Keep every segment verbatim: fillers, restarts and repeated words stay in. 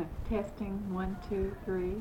Testing, one, two, three.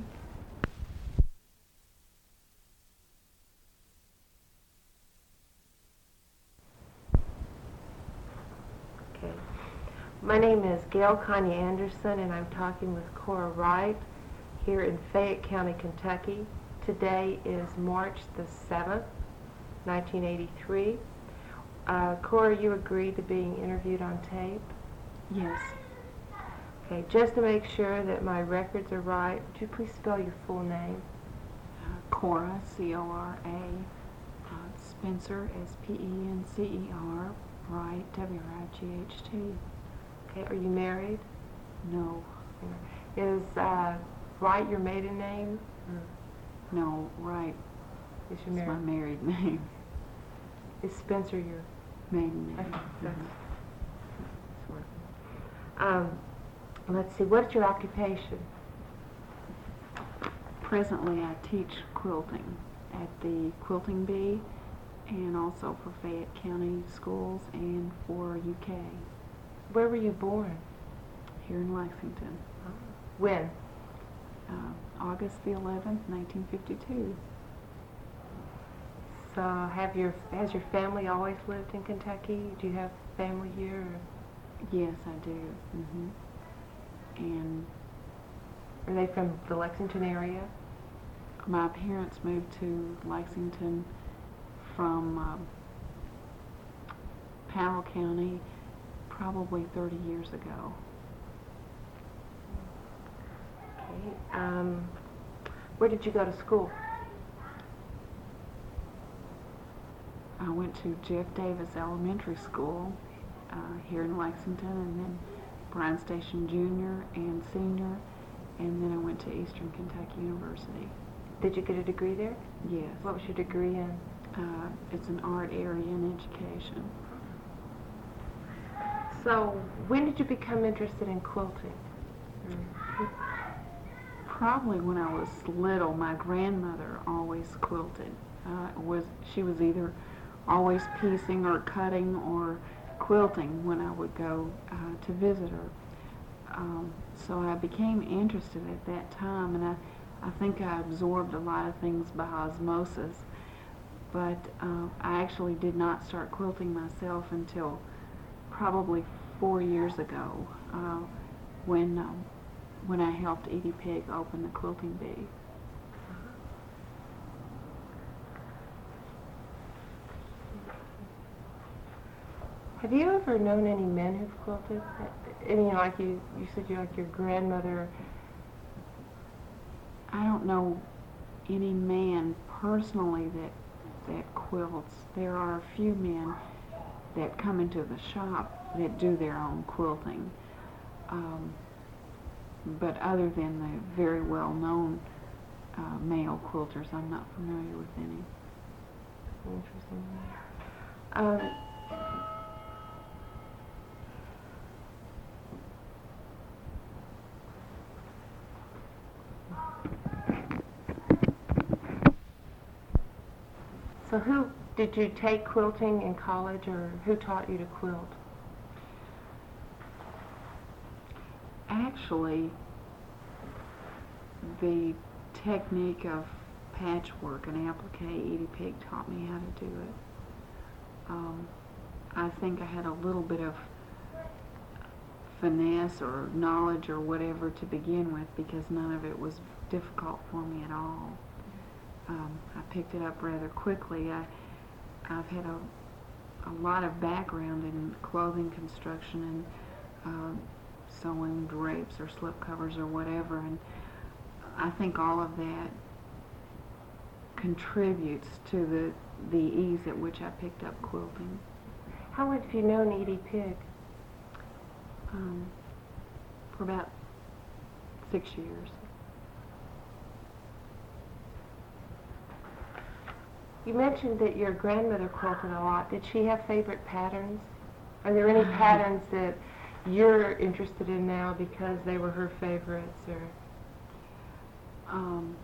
Okay. My name is Gail Kanye Anderson, and I'm talking with Cora Wright here in Fayette County, Kentucky. Today is March the seventh, nineteen eighty-three. Uh, Cora, you agreed to being interviewed on tape? Yes. Okay, just to make sure that my records are right, would you please spell your full name? Uh, Cora, C O R A, uh, Spencer, S P E N C E R, Wright, W R I G H T. Okay, are you married? No. Is uh, Wright your maiden name? No, Wright Is is your my married? married name. Is Spencer your? Maiden name. Okay, that's Mhm. sort of. Um, let's see. What's your occupation? Presently, I teach quilting at the Quilting Bee, and also for Fayette County Schools and for U K. Where were you born? Here in Lexington. When? Uh, August the eleventh, nineteen fifty-two. So, have your has your family always lived in Kentucky? Do you have family here? Or Yes, I do. hmm And are they from the Lexington area? my parents moved to Lexington from um, Powell County probably thirty years ago. Okay. Um, where did you go to school? I went to Jeff Davis Elementary School uh, here in Lexington, and then Bryan Station Junior and Senior, and then I went to Eastern Kentucky University. Did you get a degree there? Yes. What was your degree in? Uh, it's an art area in education. So, when did you become interested in quilting? Probably when I was little, my grandmother always quilted. Uh, was she was either always piecing or cutting or quilting when I would go uh, to visit her. Um, so I became interested at that time, and I, I think I absorbed a lot of things by osmosis. But uh, I actually did not start quilting myself until probably four years ago, uh, when um, when I helped Edie Pig open the Quilting Bee. Have you ever known any men who've quilted? I mean, like you, you said you like your grandmother. I don't know any man personally that that quilts. There are a few men that come into the shop that do their own quilting. Um, but other than the very well-known uh, male quilters, I'm not familiar with any. Interesting. Um, so who did you take quilting in college, or who taught you to quilt? Actually, the technique of patchwork and applique, Edie Pig taught me how to do it. Um, I think I had a little bit of finesse or knowledge or whatever to begin with, because none of it was difficult for me at all. Um, I picked it up rather quickly. I, I've had a, a lot of background in clothing construction and uh, sewing drapes or slip covers or whatever, and I think all of that contributes to the, the ease at which I picked up quilting. How long have you known Edie Pig? Um, for about six years. You mentioned that your grandmother quilted a lot. Did she have favorite patterns? Are there any patterns that you're interested in now because they were her favorites? Or Um,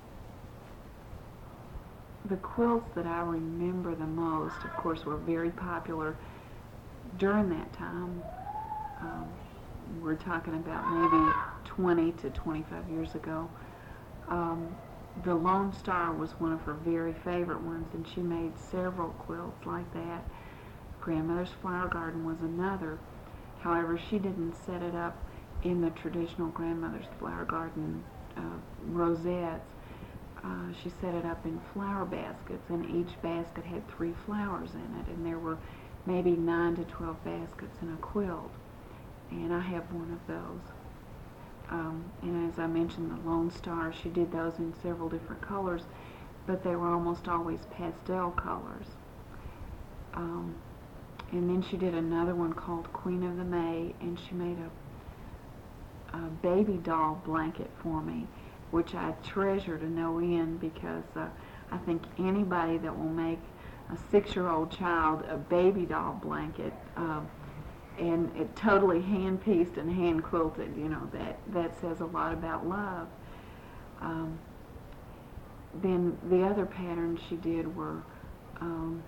the quilts that I remember the most, of course, were very popular during that time. Um, we're talking about maybe twenty to twenty-five years ago. Um, the Lone Star was one of her very favorite ones, and she made several quilts like that. Grandmother's Flower Garden was another. However, she didn't set it up in the traditional Grandmother's Flower Garden uh, rosettes. Uh, she set it up in flower baskets, and each basket had three flowers in it, and there were maybe nine to twelve baskets in a quilt, and I have one of those. Um, and as I mentioned, the Lone Star, she did those in several different colors, but they were almost always pastel colors. Um, and then she did another one called Queen of the May, and she made a, a baby doll blanket for me, which I treasure to no end, because uh, I think anybody that will make a six-year-old child a baby doll blanket, uh, and it totally hand-pieced and hand-quilted, you know, that, that says a lot about love. Um, then the other patterns she did were um,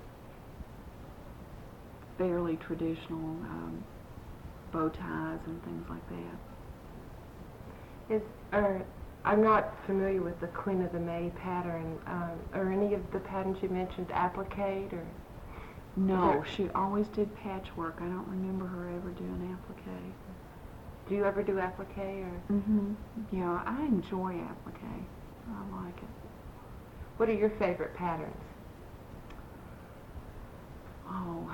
fairly traditional, um, bow ties and things like that. Is, uh, I'm not familiar with the Queen of the May pattern. Um, are any of the patterns you mentioned appliqued, or? No, she always did patchwork. I don't remember her ever doing applique. Do you ever do applique, or? Mm-hmm. Yeah, I enjoy applique. I like it. What are your favorite patterns? Oh,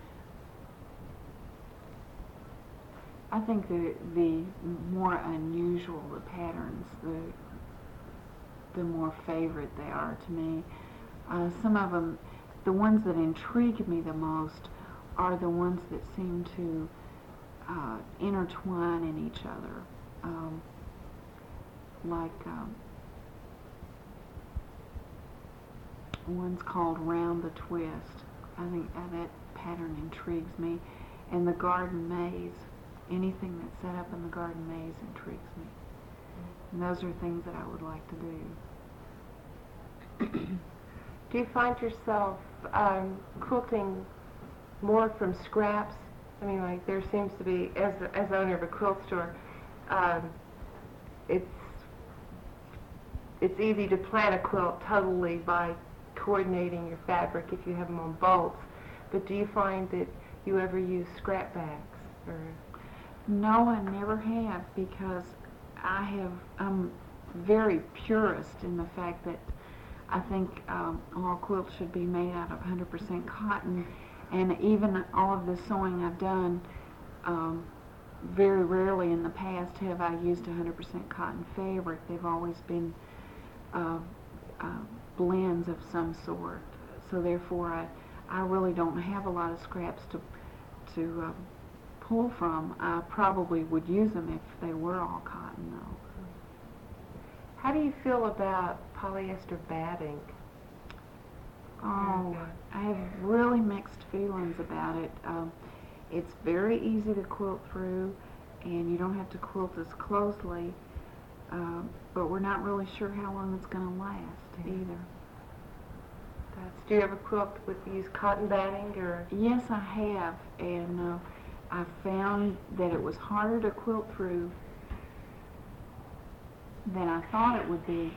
I think the the more unusual the patterns, the the more favorite they are to me. Uh, some of them, the ones that intrigue me the most, are the ones that seem to uh, intertwine in each other. Um, like um, one's called Round the Twist. I think uh, that pattern intrigues me. And the Garden Maze. Anything that's set up in the Garden Maze intrigues me. And those are things that I would like to do. Do you find yourself um, quilting more from scraps? I mean, like, there seems to be, as as owner of a quilt store, um, it's it's easy to plan a quilt totally by coordinating your fabric if you have them on bolts. But do you find that you ever use scrap bags? Or No, I never have, because I have, I'm very purist in the fact that I think um, all quilts should be made out of one hundred percent cotton, and even all of the sewing I've done, um, very rarely in the past have I used one hundred percent cotton fabric. They've always been uh, uh, blends of some sort, so therefore I, I really don't have a lot of scraps to, to uh, pull from. I probably would use them if they were all cotton, though. how do you feel about polyester batting? Oh, I have really mixed feelings about it. Um, it's very easy to quilt through, and you don't have to quilt as closely, uh, but we're not really sure how long it's going to last Mm-hmm. either. That's, do you ever quilt with use cotton batting, or? Yes, I have, and uh, I found that it was harder to quilt through than I thought it would be.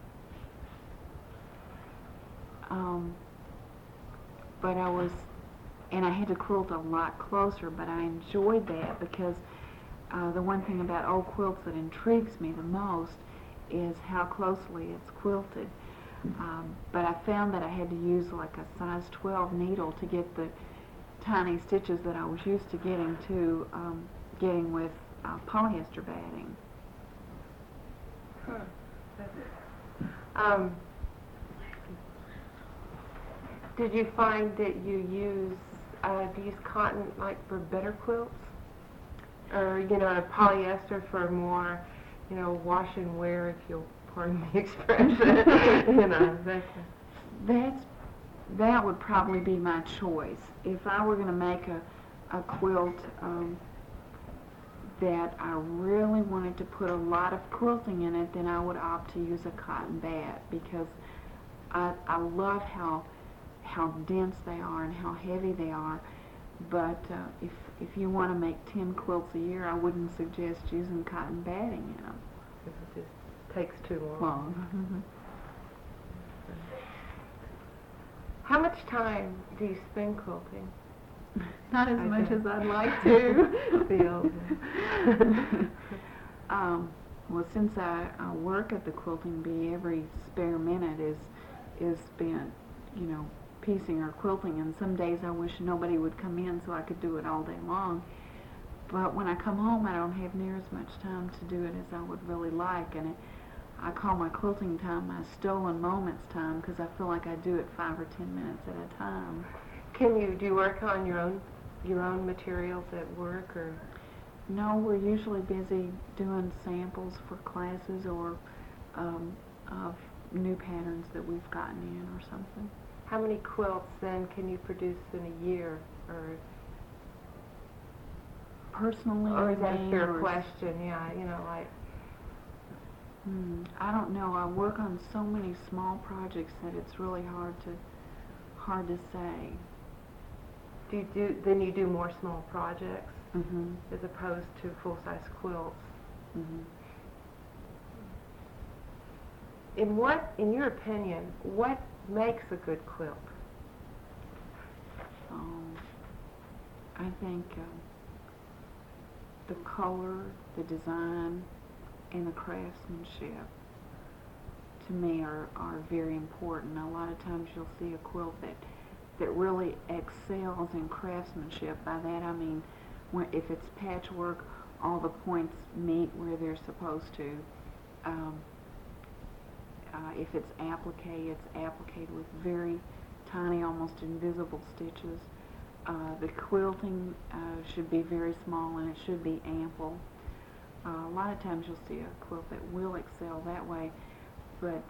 Um, but I was, and I had to quilt a lot closer, but I enjoyed that because uh, the one thing about old quilts that intrigues me the most is how closely it's quilted. Um, but I found that I had to use like a size twelve needle to get the tiny stitches that I was used to getting to um, getting with uh, polyester batting. Huh. Um, did you find that you use uh, do you use cotton like for better quilts, or you know polyester for more, you know, wash and wear, if you'll pardon the expression? you know, that. That's that would probably be my choice if I were going to make a a quilt um, that I really wanted to put a lot of quilting in it. Then I would opt to use a cotton bat because I I love how how dense they are and how heavy they are. But uh, if if you want to make ten quilts a year, I wouldn't suggest using cotton batting in them. Because it just takes too long. Long. How much time do you spend quilting? Not as I much think. as I'd like to. Feel. um, well, since I, I work at the Quilting Bee, every spare minute is is spent, you know, piecing or quilting. And some days I wish nobody would come in so I could do it all day long. But when I come home, I don't have near as much time to do it as I would really like. And it, I call my quilting time my stolen moments time because I feel like I do it five or ten minutes at a time. Can you do you work on your own your own materials at work, or? No, we're usually busy doing samples for classes or um, of new patterns that we've gotten in or something. How many quilts then can you produce in a year, or? Personally, Or is that a me, fair or- question? Yeah, you know, like. Hmm, I don't know. I work on so many small projects that it's really hard to hard to say. Do you do then you do more small projects Mhm. as opposed to full-size quilts? Mhm. In what, in your opinion, what makes a good quilt? Um, I think um, the color, the design, and the craftsmanship to me are, are very important. A lot of times you'll see a quilt that that really excels in craftsmanship. By that I mean when, if it's patchwork, all the points meet where they're supposed to. Um, uh, if it's applique, it's appliqued with very tiny, almost invisible stitches. Uh, the quilting uh, should be very small and it should be ample. Uh, a lot of times you'll see a quilt that will excel that way, but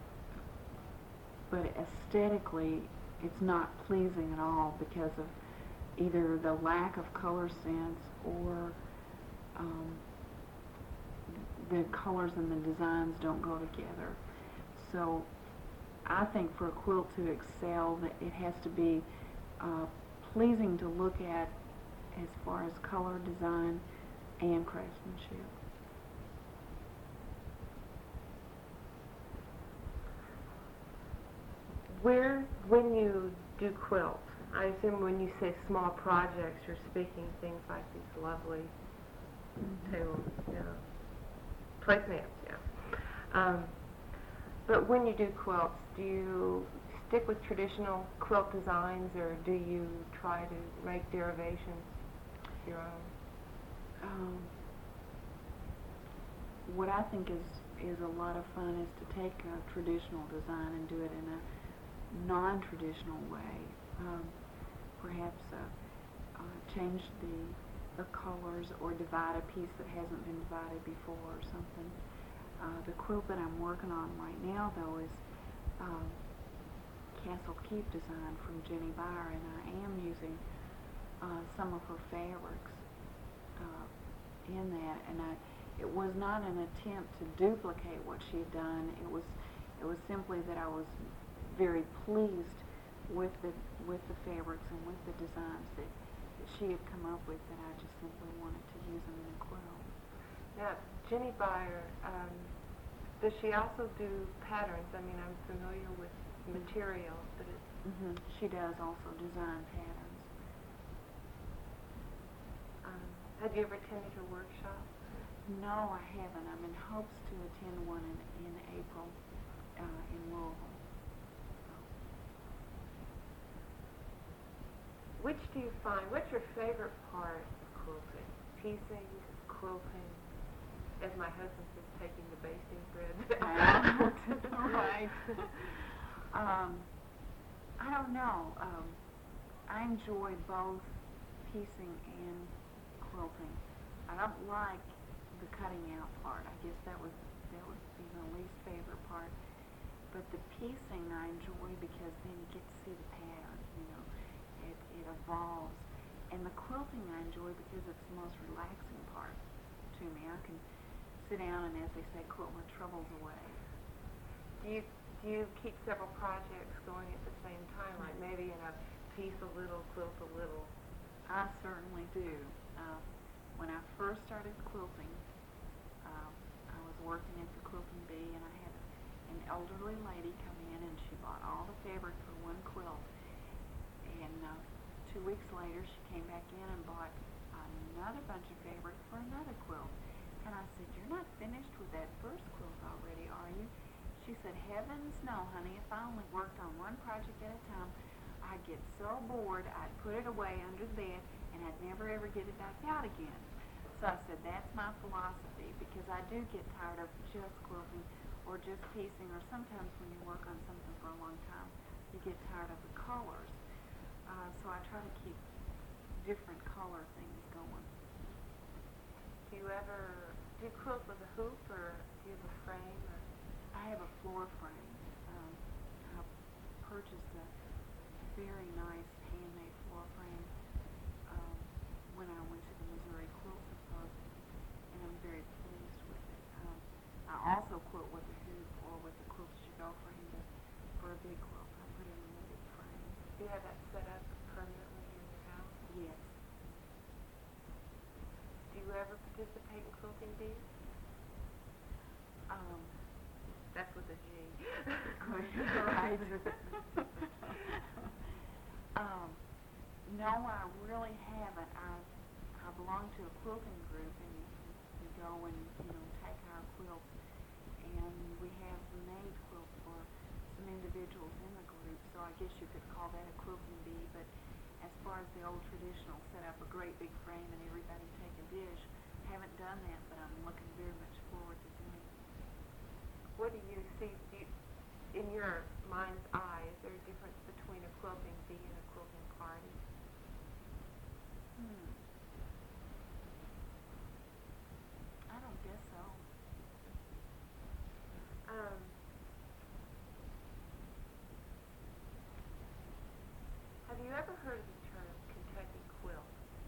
but aesthetically it's not pleasing at all because of either the lack of color sense or um, the colors and the designs don't go together. So I think for a quilt to excel, that it has to be uh, pleasing to look at as far as color, design, and craftsmanship. Where, when you do quilt, I assume when you say small projects, you're speaking things like these lovely tables, yeah, placemats, yeah. Um, but when you do quilts, do you stick with traditional quilt designs, or do you try to make derivations your own? Um, what I think is is a lot of fun is to take a traditional design and do it in a non-traditional way. Um, perhaps uh, uh, change the the colors or divide a piece that hasn't been divided before or something. Uh, the quilt that I'm working on right now, though, is um, Castle Keep design from Jenny Beyer, and I am using uh, some of her fabrics uh, in that, and I, it was not an attempt to duplicate what she had done. It was it was simply that I was very pleased with the with the fabrics and with the designs that, that she had come up with, that I just simply wanted to use them in a quilt. Now, Jenny Beyer, um, does she also do patterns? I mean, I'm familiar with material, but it, Mm-hmm. She does also design patterns. um, have you ever attended her workshop? No, I haven't. I'm in hopes to attend one in, in April uh, in Louisville. Which do you find, what's your favorite part of quilting? Piecing, quilting, as my husband says, taking the basting threads out. Right. Um, I don't know. Um, I enjoy both piecing and quilting. I don't like the cutting out part. I guess that would that would be my least favorite part. But the piecing I enjoy because then you get to see the pattern. You know, it it evolves. And the quilting I enjoy because it's the most relaxing part to me. I can sit down and, as they say, quilt my troubles away. Do you do you keep several projects going at the same time, like maybe in a piece a little, quilt a little? I certainly do. Uh, when I first started quilting, um, I was working at the Quilting Bee, and I had an elderly lady come in, and she bought all the fabric for one quilt. And uh, two weeks later, she came back in and bought another bunch of fabric for another quilt. And I said, "You're not finished with that first quilt already, are you?" She said, "Heavens no, honey. If I only worked on one project at a time, I'd get so bored, I'd put it away under the bed, and I'd never ever get it back out again." So I said, that's my philosophy, because I do get tired of just quilting or just piecing, or sometimes when you work on something for a long time, you get tired of the colors. Uh, so I try to keep different color things going. Do you ever, do you quilt with a hoop, or do you have a frame? Or? I have a floor frame. Um, I purchased a very nice handmade floor frame um, when I went to the Missouri Quilt Symposium, and I'm very pleased with it. Um, I also quilt with a hoop or with a quilt to go frame, but for a big quilt, I put it in a big frame. Do you have that set up permanently in your house? Yes. Do you ever participate in quilting bees? Um, That's with a G. right. um, no, I really haven't. I I belong to a quilting group, and we go and you know take our quilts, and we have made quilts for some individuals in the group. So I guess you could call that a quilting bee. But as far as the old traditional, set up a great big frame and everybody take a dish, haven't done that, but I'm looking very much forward to doing it. What do you see, do you, in your mind's eye, is there a difference between a quilting bee and a quilting party? Hmm. I don't guess so. Um, have you ever heard of the term Kentucky quilt?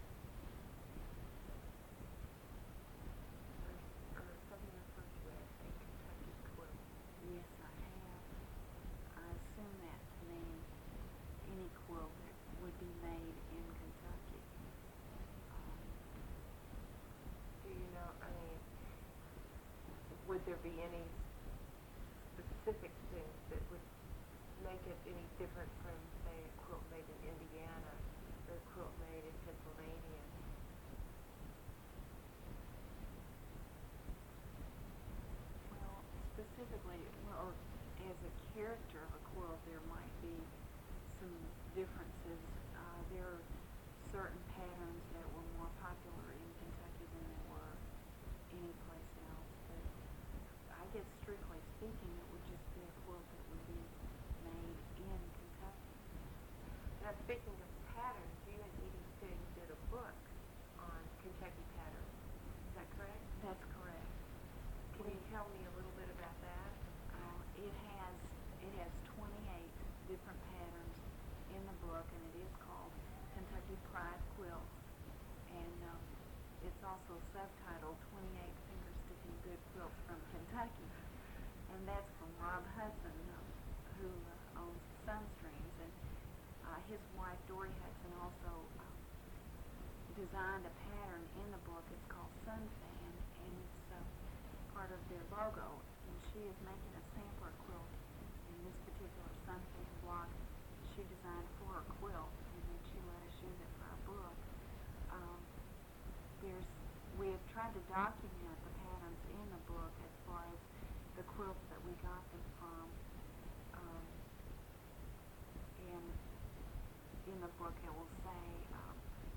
Or, or something referred to as a Kentucky quilt? Yes, I have. I assume that to mean any quilt that would be made in Kentucky. Um, Do you know, I mean, would there be any specific things that would make it any different from, say, a quilt made in Indiana or a quilt made in Pennsylvania? well, specifically, well, or as a character of a quilt, there might be some differences. Uh, there are certain patterns that were more popular in Kentucky than they were anyplace else. But I guess strictly speaking, it would just be a quilt that would be made in Kentucky. Now, speaking of patterns, you and Edie Figg did a book on Kentucky patterns. Is that correct? That's correct. Can you tell me a little bit about that? Uh, it has it has twenty-eight different patterns in the book, and it is called Kentucky Pride Quilts. And uh, it's also subtitled twenty-eight Finger Sticking Good Quilts from Kentucky. And that's from Rob Hudson, uh, who uh, owns Sunstreams. And uh, his wife, Dory Hudson, also uh, designed a pattern in the book. It's called Sunfan, and it's uh, part of their logo. And she is making a sampler quilt in this particular Sunfan block she designed for a quilt, and then she let us use it for our book. Um, there's, we have tried to document the patterns in the book as far as the quilts that we got them from. Um, and in the book it will say um,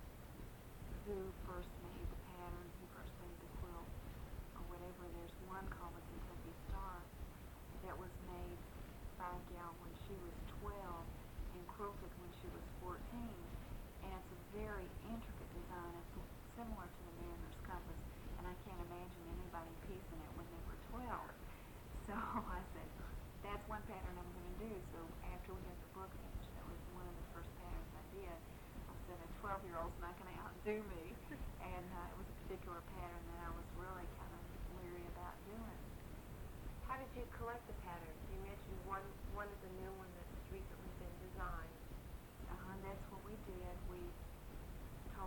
who first made the patterns, who first made the quilt, or whatever. There's one called the Kentucky Star that was made by a gal when she was twelve and quilted when she was fourteen. And it's a very intricate design. It's similar to the Mariner's Compass, and I can't imagine anybody piecing it when they were twelve. So I said, that's one pattern I'm going to do. So after we had the book finished, that was one of the first patterns I did. I said, a twelve-year-old's not going to outdo me. And uh, it was a particular pattern that I was really kind of leery about doing. How did you collect the patterns? You mentioned one, one is a new one that's recently been designed. Uh, and that's what we did. We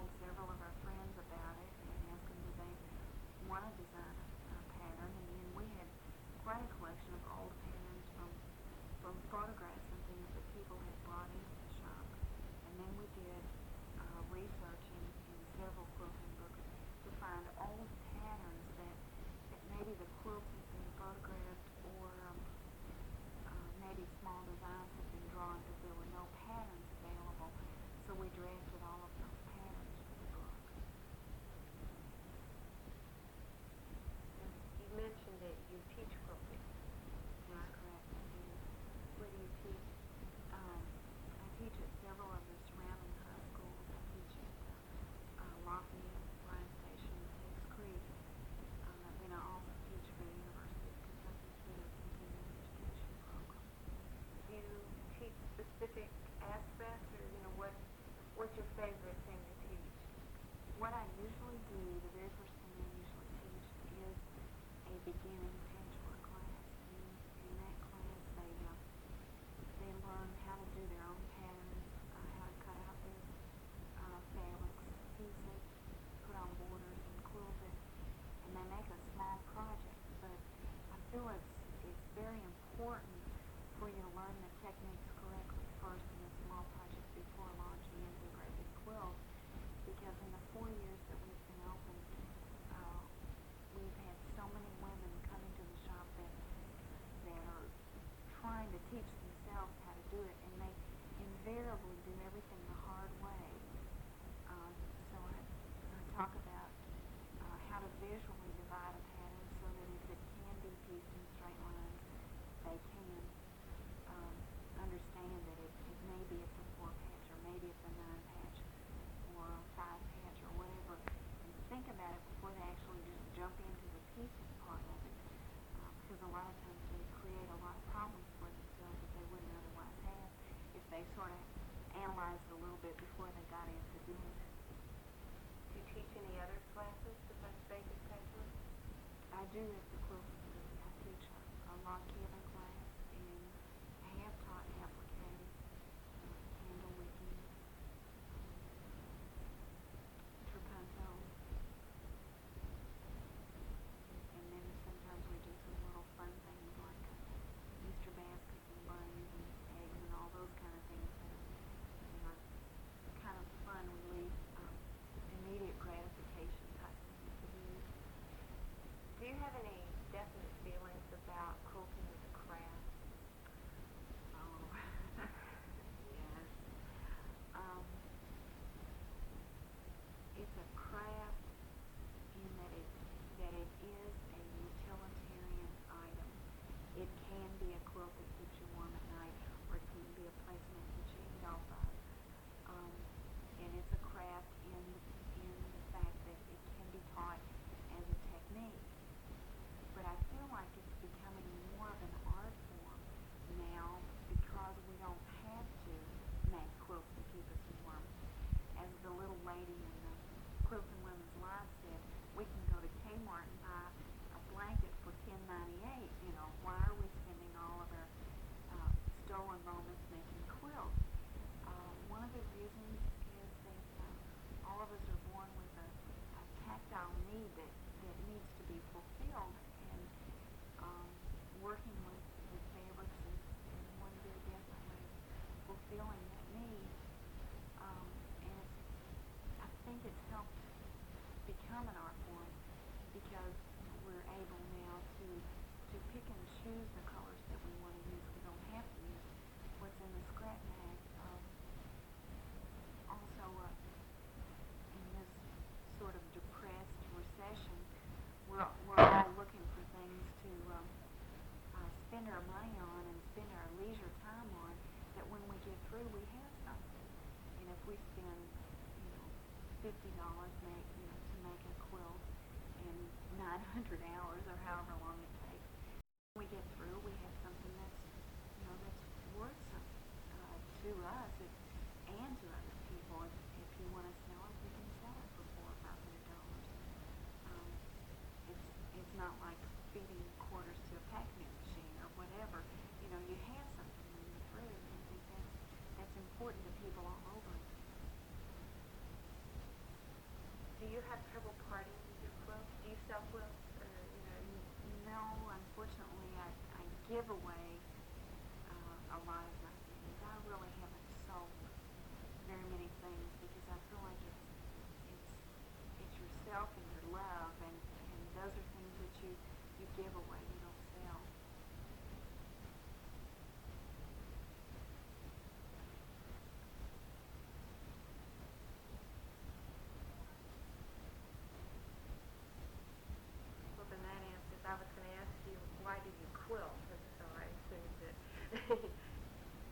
what I usually do, the very first thing I usually teach is a beginning patchwork class. And in that class, they uh, they learn how to do their own patterns, uh, how to cut out their uh, fabrics, piece it, put on borders, and quilt it. And they make a small project, but I feel it's it's very important for you to learn the techniques correctly first in a small project before launching into a great big quilt. Because in the four years that we've been open, uh, we've had so many women coming to the shop that that are trying to teach themselves how to do it, and they invariably do everything the hard way. Um, so I, I talk about uh, how to visually divide a pattern so that if it can be pieced in straight lines, they can um, understand that it, it maybe it's a four patch or maybe it's a nine patch or a five patch or whatever, and think about it before they actually just jump into the piecing part of it, uh, because a lot of times they create a lot of problems for themselves that they wouldn't otherwise have if they sort of analyzed a little bit before they got into doing it. Do you teach any other classes besides basic patchwork? I do at the Quilt Facility. I teach a, a log cabin class, and I have taught applique, uh, candle wicking, trapunto, and then sometimes we do some little fun things like uh, Easter baskets and bunnies and eggs and all those kind of things that are, that are kind of fun, relief, um, immediate gratification type things to do. Do you have any definite feelings about quilting as a craft? Oh, yes. Um, it's a craft in that it that it is a utilitarian item. It can be a quilt that keeps you warm at night, or it can be a placemat that you eat off of. Um, and it's a craft in in the fact that it can be taught as a technique. But I feel like it's becoming more of an art form now because we don't have to make quilts to keep us warm. As the little lady in the Quilts and Women's Live said, we can go to Kmart and buy a blanket for ten ninety-eight. You know, why are we spending all of our uh, stolen moments making quilts? Uh, one of the reasons is that uh, all of us are born with a, a tactile need that, that needs to be fulfilled, and um, working with, with fabrics is, is one very definite way of fulfilling that need. Um, and it's, I think it's helped become an art form because we're able now to to pick and choose the colors that we want to use. We don't have to use what's in the scrap bag. Um, also, uh, in this sort of depressed recession, we're, we're all looking for things to um, uh, spend our money on and spend our leisure time on, that when we get through, we have something. And if we spend, you know, fifty dollars make, you know, to make a quilt in nine hundred hours or however long it takes, when we get through, we have something that's, you know, that's worth something uh, to us it, and to other people. If, if you want to sell it, you can sell it for four or five hundred dollars. Um, it's it's not like feeding quarters to a packing machine or whatever. You know, you have something when you're through, and I think that's that's important to people all over. Do you have trouble parting with your quilts? Do you sell quilts? Or, you know, No, unfortunately, I, I give away uh, a lot of my things. I really haven't sold very many things because I feel like it's it's it's yourself and your love, and, and those are things that you, you give away, you don't sell. well, then that answers. I was going to ask you, why do you quilt? And so I assumed that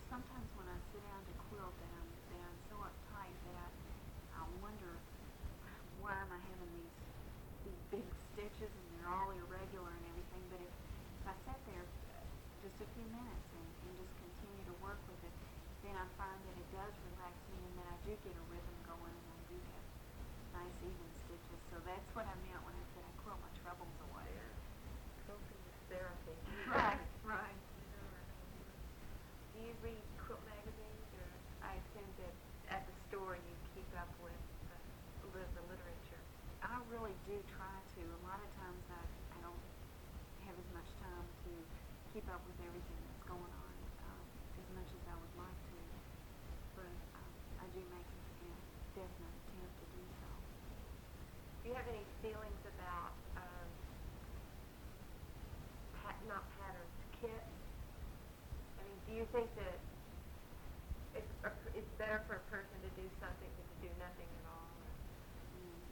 sometimes when I sit down to quilt, that I'm, that I'm so uptight that I, I wonder why am I having these these big stitches and they're all irregular and everything. But if, if I sat there just a few minutes and, and just continue to work with it, then I find that it does relax me and that I do get a rhythm going and I do have nice even stitches. So that's what I meant when I said I quilt my troubles away. Yeah. Quilting is therapy. Right, right. Do you read quilt magazines, or I assume that at the store you keep up with the, the literature? I really do try to. A lot of times I, I don't have as much time to keep up with everything that's going on um, as much as I would like to. But um, I do make a you know, definite attempt to do so. Do you have any feelings about, um, pat- not patterns, kits? I mean, do you think that it's, it's better for a person to do something than to do nothing at all? Mm.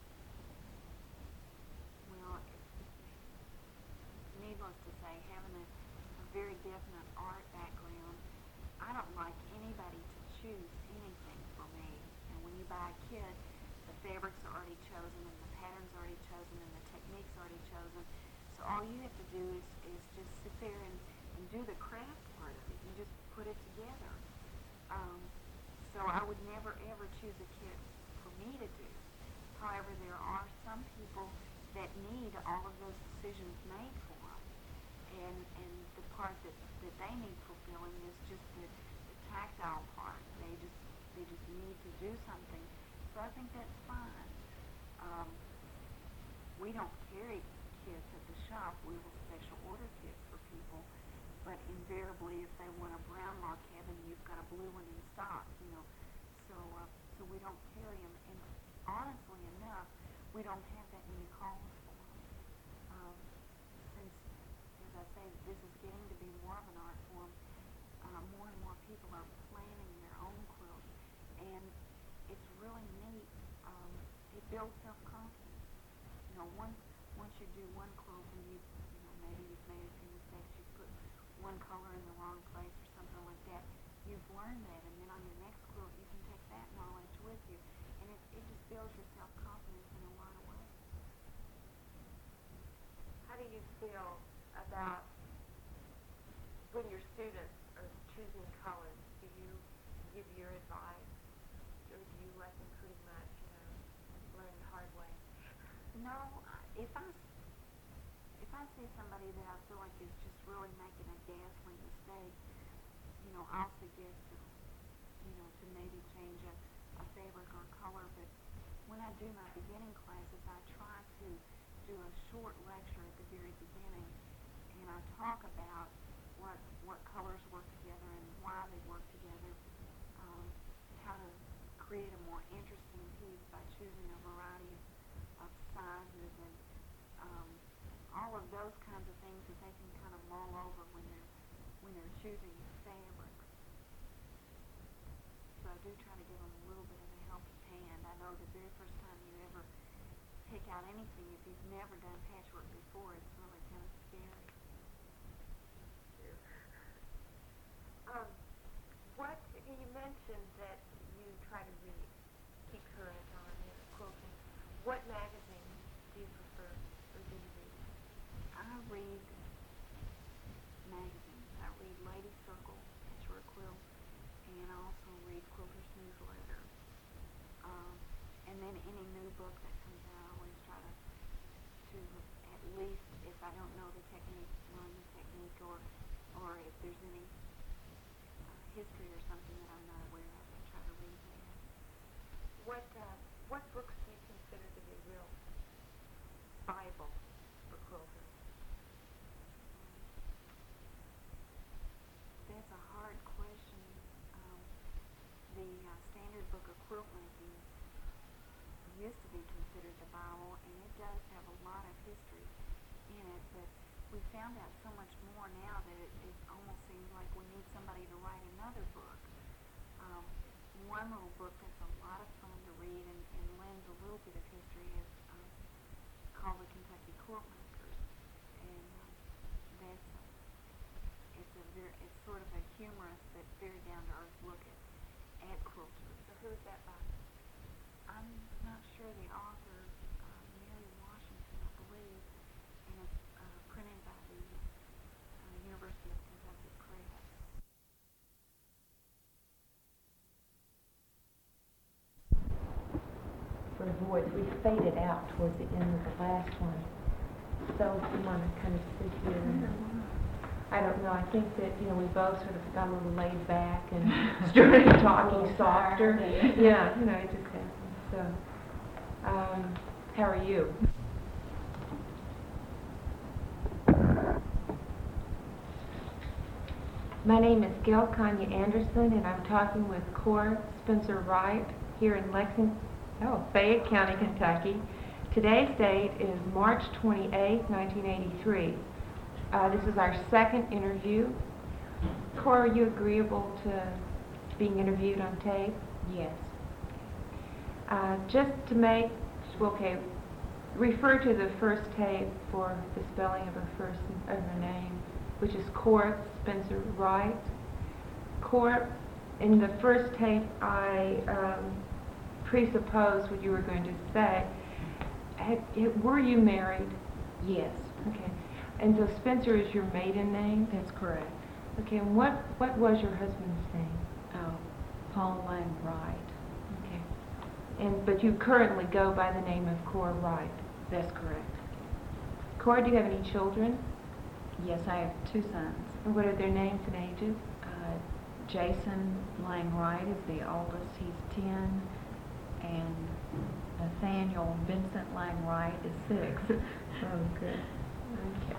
Well, needless to say, having a, a very definite art background, I don't like anybody to choose anything for me. And when you buy a kit, the fabric's already chosen and the pattern's already chosen and the technique's already chosen. So all you have to do is, is just sit there and, and do the craft part of it. You just put it together. Um, so I would never ever choose a kit for me to do. However, there are some people that need all of those decisions made for them. And, and the part that, that they need fulfilling is just the, the tactile part. They just they just need to do something. So I think that's fine. Um, we don't carry kits at the shop. We will special order kits for people. But invariably, if they want a brown log cabin, you've got a blue one in stock, you know. So uh, so we don't carry them. And honestly enough, we don't have that many calls for them. Um, since, as I say, this is getting to be more of an art form, uh, more and more people are planning their own quilts, and it's really neat. Um, it builds self-confidence. You know, once once you do one quilt and you, you know, maybe you've made a few mistakes, you put one color in the wrong place or something like that, you've learned that, and then on your next quilt you can take that knowledge with you, and it, it just builds your self-confidence in a lot of ways. How do you feel about when your students are choosing colors? Do you give your advice, or do you let them pretty much, you know, learn the hard way? No, if I if I see somebody that I feel like is just really making a ghastly mistake, you know, I'll suggest to, you know, to maybe change a, a fabric or color. But when I do my beginning classes, I try to do a short lecture at the very beginning, and I talk about what what colors work together and why they work together, um, how to create a more interesting piece by choosing a variety of, of sizes and um, all of those kinds of things that they can kind of mull over when they're when they're choosing fabrics. So I do try to give them a little bit of a helping hand. I know the very first time you ever pick out anything, if you've never done patchwork before, it's really kind of scary. Um, what you mentioned that you try to read, keep current on your quilting. What magazines do you prefer, or do you read? I read magazines. I read Lady Circle, Patchwork Quilt, and I also read Quilter's Newsletter. Um, and then any new book that comes out, I always try to, to at least, if I don't know the technique, learn the technique, or or if there's any uh, history or something that I'm not aware of, I try to read that. What uh, what books do you consider to be real Bible for quilters? That's a hard question. Um, the uh, Standard Book of Quilt Making used to be considered the Bible, and it does have a lot of history in it, but we found out so much more now that it, it almost seems like we need somebody to write another book. Um, one little book that's a lot of fun to read and, and lends a little bit of history is um, called The Kentucky Quilt Makers, and um, that's a, it's a very, it's sort of a humorous but very down-to-earth look at, at quilters. So who is that by? I'm not sure the author, uh, Mary Washington, I believe, and it's uh, printed by the uh, University of Kentucky Press. For the voice, we faded out towards the end of the last one. So if you want to kind of sit here. And, I don't know, I think that, you know, we both sort of got a little laid back and started talking softer. Yeah, you know, it just happens. So, um, how are you? My name is Gail Kanya Anderson, and I'm talking with Cora Spencer Wright here in Lexington, oh, Fayette County, Kentucky. Today's date is March twenty-eighth, nineteen eighty-three. Uh, this is our second interview. Cora, are you agreeable to being interviewed on tape? Yes. Uh, just to make, okay, refer to the first tape for the spelling of her first of her name, which is Cora Spencer Wright. Cora, in the first tape, I um, presupposed what you were going to say. Had, were you married? Yes. Okay. And so Spencer is your maiden name? That's correct. Okay, and what, what was your husband's name? Oh, Paul Lang Wright. Okay. And but you currently go by the name of Cora Wright? That's correct. Cora, do you have any children? Yes, I have two sons. And what are their names and ages? Uh, Jason Lang Wright is the oldest. He's ten. And Nathaniel Vincent Lang Wright is six. Oh, good. Okay.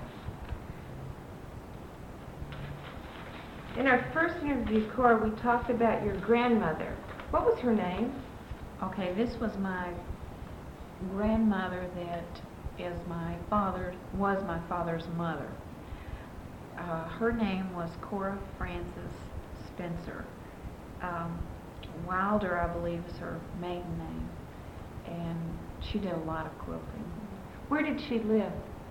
In our first interview, Cora, we talked about your grandmother. What was her name? Okay, this was my grandmother that is my father, was my father's mother. Uh, her name was Cora Frances Spencer. Um, Wilder, I believe, is her maiden name. And she did a lot of quilting. Where did she live?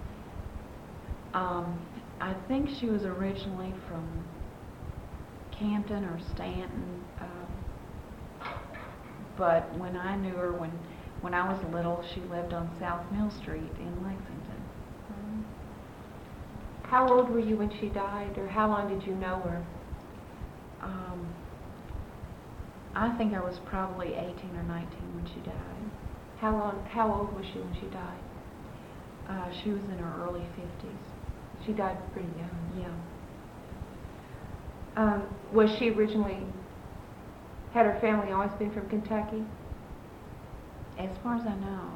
Um, I think she was originally from Campton or Stanton, uh, but when I knew her, when when I was little, she lived on South Mill Street in Lexington. Mm-hmm. How old were you when she died, or how long did you know her? Um, I think I was probably eighteen or nineteen when she died. How long? How old was she when she died? Uh, she was in her early fifties. She died pretty young. Yeah. Um, was she originally, had her family always been from Kentucky? As far as I know.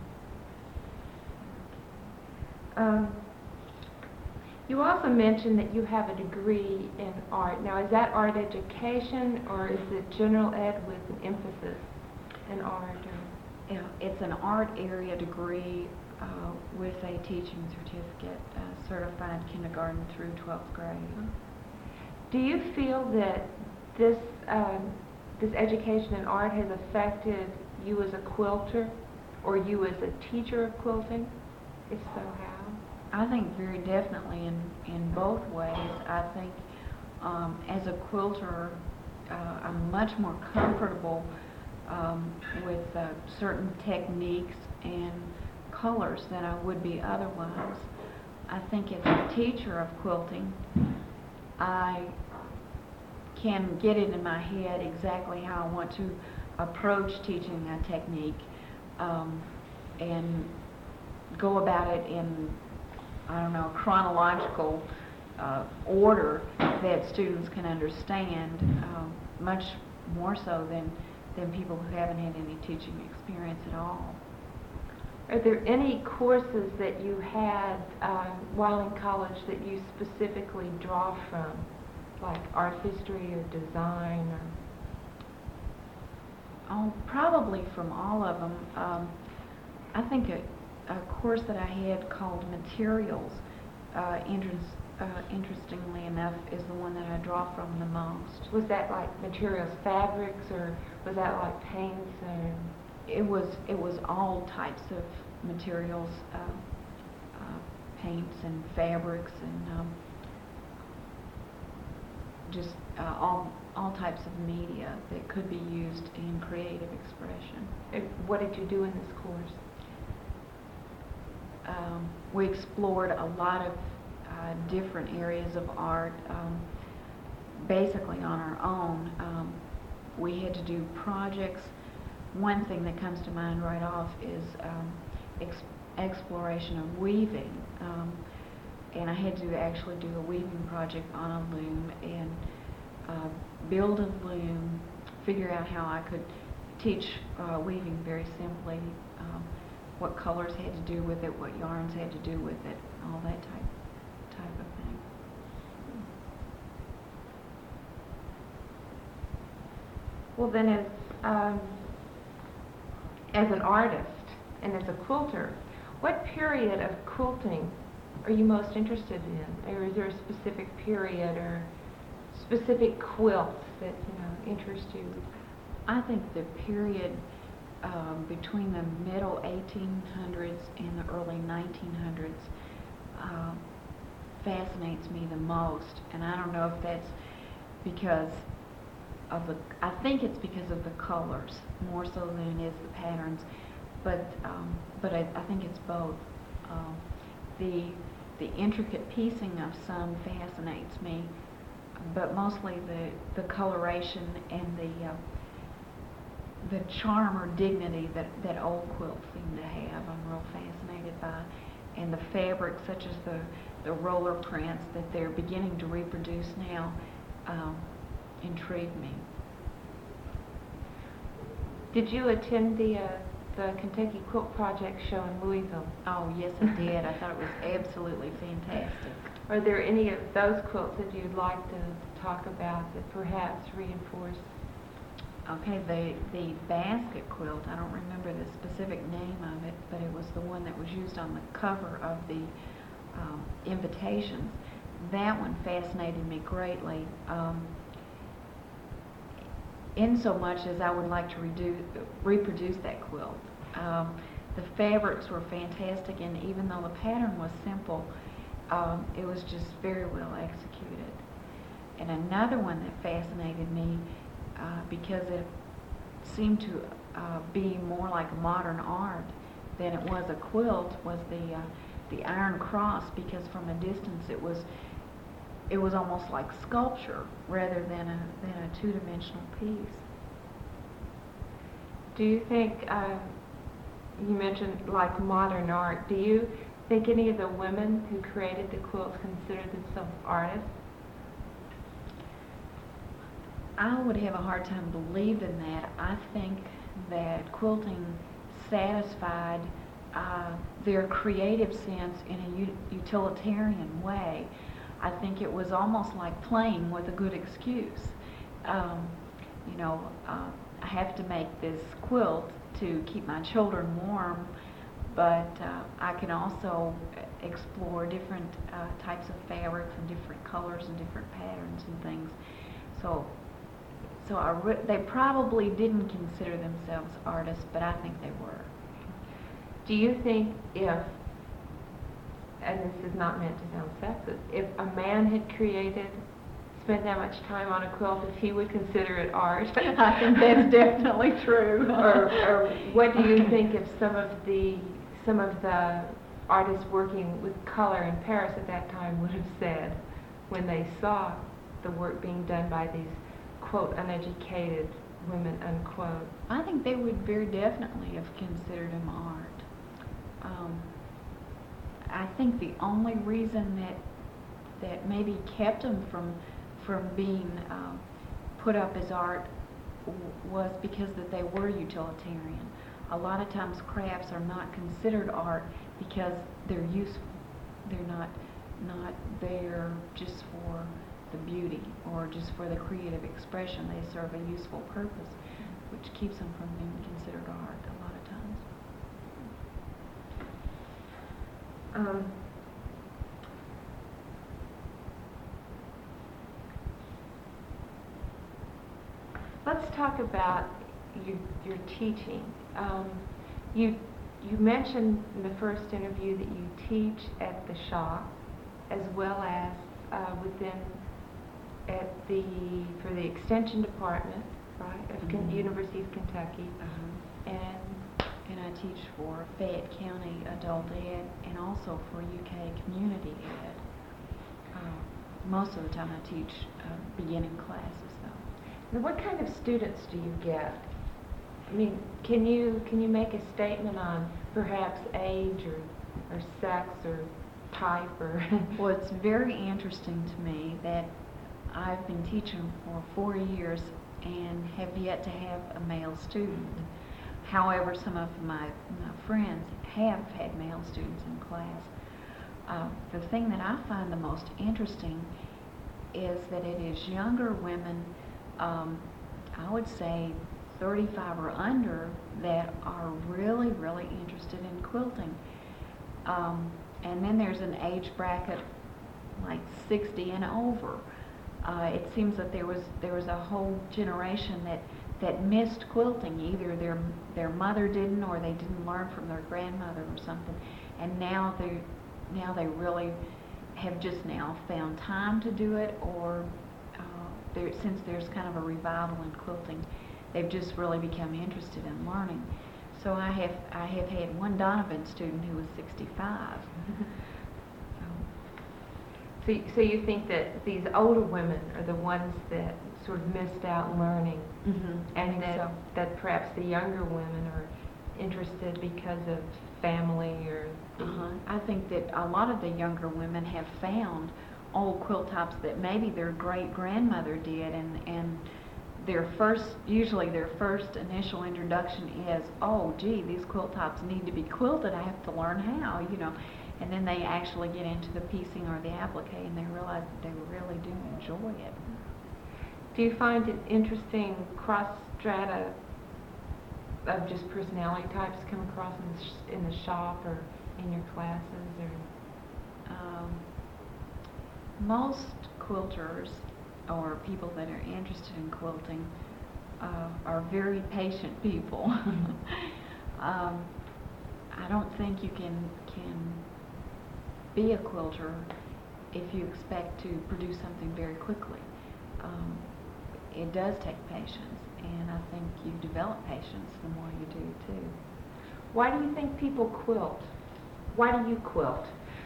Um, you also mentioned that you have a degree in art. Now, is that art education, or is it general ed with an emphasis in art? Or? Yeah, it's an art area degree uh, with a teaching certificate, uh, certified kindergarten through twelfth grade. Do you feel that this um, this education in art has affected you as a quilter, or you as a teacher of quilting? If so, how? I think very definitely in, in both ways. I think um, as a quilter, uh, I'm much more comfortable um, with uh, certain techniques and colors than I would be otherwise. I think as a teacher of quilting, I can get it in my head exactly how I want to approach teaching a technique um, and go about it in, I don't know, chronological uh, order that students can understand, uh, much more so than, than people who haven't had any teaching experience at all. Are there any courses that you had um, while in college that you specifically draw from, like art history or design? Or? Oh, probably from all of them. Um, I think a, a course that I had called Materials, uh, interest, uh, interestingly enough, is the one that I draw from the most. Was that like materials, fabrics, or was that like paints? Or? It was it was all types of materials, uh, uh, paints and fabrics, and um, just uh, all all types of media that could be used in creative expression. Uh, What did you do in this course? Um, we explored a lot of uh, different areas of art, um, basically on our own. Um, we had to do projects. One thing that comes to mind right off is um, ex- exploration of weaving. Um, and I had to actually do a weaving project on a loom and uh, build a loom, figure out how I could teach uh, weaving very simply, um, what colors had to do with it, what yarns had to do with it, all that type type of thing. Well, then, as um, as an artist and as a quilter, what period of quilting are you most interested in? Or is there a specific period or specific quilts that, you know, interest you? I think the period um, between the middle eighteen hundreds and the early nineteen hundreds uh, fascinates me the most, and I don't know if that's because of the, I think it's because of the colors more so than it is the patterns, but um, but I, I think it's both. Um, the the intricate piecing of some fascinates me, but mostly the the coloration and the uh, the charm or dignity that, that old quilts seem to have. I'm real fascinated by, and the fabrics such as the the roller prints that they're beginning to reproduce now um, intrigue me. Did you attend the uh, the Kentucky Quilt Project show in Louisville? Oh yes, I did. I thought it was absolutely fantastic. Are there any of those quilts that you'd like to talk about that perhaps reinforce? Okay, the the basket quilt, I don't remember the specific name of it, but it was the one that was used on the cover of the um, invitations. That one fascinated me greatly, um, in so much as I would like to redo, reproduce that quilt. Um, the fabrics were fantastic, and even though the pattern was simple, um, it was just very well executed. And another one that fascinated me, Uh, because it seemed to uh, be more like modern art than it was a quilt, was the uh, the Iron Cross, because from a distance it was it was almost like sculpture rather than a than a two-dimensional piece. Do you think, uh, you mentioned like modern art, do you think any of the women who created the quilts consider themselves artists? I would have a hard time believing that. I think that quilting satisfied uh, their creative sense in a u- utilitarian way. I think it was almost like playing with a good excuse. Um, you know, uh, I have to make this quilt to keep my children warm, but uh, I can also explore different uh, types of fabrics and different colors and different patterns and things. So. So I re- they probably didn't consider themselves artists, but I think they were. Do you think if, and this is not meant to sound sexist, if a man had created, spent that much time on a quilt, if he would consider it art? I think that's definitely true. or, or what do you think if some of the some of the artists working with color in Paris at that time would have said when they saw the work being done by these quote uneducated women unquote? I think they would very definitely have considered him art. Um, I think the only reason that that maybe kept them from from being um, put up as art w- was because that they were utilitarian. A lot of times crafts are not considered art because they're useful. They're not not there just for the beauty or just for the creative expression. They serve a useful purpose, which keeps them from being considered art a lot of times. Um, let's talk about your, your teaching. Um, you you mentioned in the first interview that you teach at the shop as well as uh, within at the, for the Extension Department, right, of Ken- Mhm. University of Kentucky, Uh-huh. and And I teach for Fayette County Adult Ed and also for U K Community Ed. Uh, most of the time I teach uh, beginning classes though. now what kind of students do you get? I mean, can you, can you make a statement on perhaps age or, or sex or type or? Well, it's very interesting to me that I've been teaching for four years and have yet to have a male student. However, some of my, my friends have had male students in class. Uh, the thing that I find the most interesting is that it is younger women, um, I would say thirty-five or under, that are really, really interested in quilting. Um, and then there's an age bracket like sixty and over. Uh, it seems that there was there was a whole generation that that missed quilting. Either their their mother didn't, or they didn't learn from their grandmother or something. And now they now they really have just now found time to do it, or uh, there, since there's kind of a revival in quilting, they've just really become interested in learning. So I have I have had one Donovan student who was sixty-five. So, y- so you think that these older women are the ones that sort of missed out in learning, Mm-hmm. and that, so. that perhaps the younger women are interested because of family or the, Uh-huh. I think that a lot of the younger women have found old quilt tops that maybe their great grandmother did, and and their first, usually their first initial introduction is, oh gee, these quilt tops need to be quilted, I have to learn how, you know. And then they actually get into the piecing or the applique, and they realize that they really do enjoy it. Do you find it interesting cross strata of just personality types come across in the, sh- in the shop or in your classes, or? Um, most quilters or people that are interested in quilting uh, are very patient people. um, I don't think you can can be a quilter if you expect to produce something very quickly. Um, it does take patience, and I think you develop patience the more you do too. Why do you think people quilt? Why do you quilt?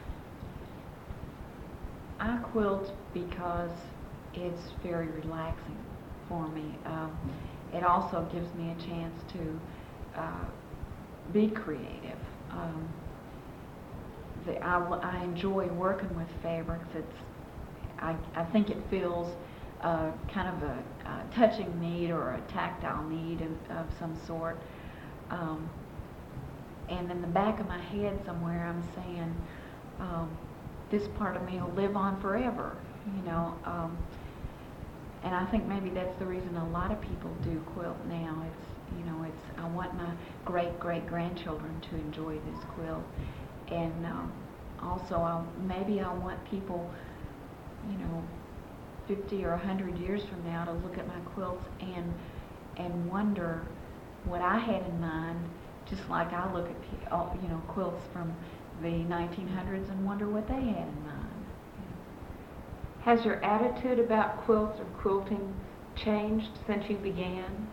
I quilt because it's very relaxing for me. Um, it also gives me a chance to uh, be creative. Um, the, I, I enjoy working with fabrics. It's, I, I think it fills uh, kind of a, a touching need or a tactile need of, of some sort. Um, and in the back of my head somewhere I'm saying, um, this part of me will live on forever, you know. Um, and I think maybe that's the reason a lot of people do quilt now. It's, you know, it's, I want my great great grandchildren to enjoy this quilt, and um, also I'll, maybe I want people, you know, fifty or a hundred years from now to look at my quilts and and wonder what I had in mind, just like I look at pe- all, you know, quilts from the nineteen hundreds and wonder what they had in mind. Has your attitude about quilts or quilting changed since you began?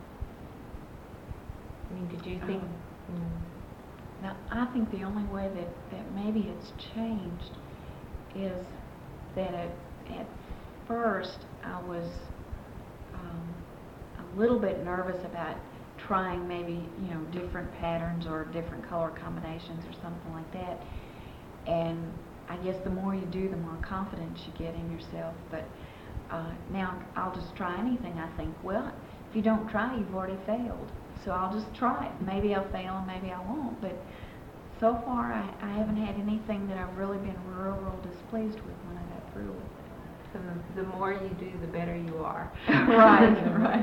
I mean, did you think? Um, mm, Now, I think the only way that, that maybe it's changed is that at, at first I was um, a little bit nervous about trying maybe, you know, different patterns or different color combinations or something like that. And I guess the more you do, the more confidence you get in yourself. But uh, now I'll just try anything. I think, well, if you don't try, you've already failed. So I'll just try it. Maybe I'll fail and maybe I won't. But so far, I, I haven't had anything that I've really been real, real displeased with when I got through with it. So the, the more you do, the better you are. Right, right.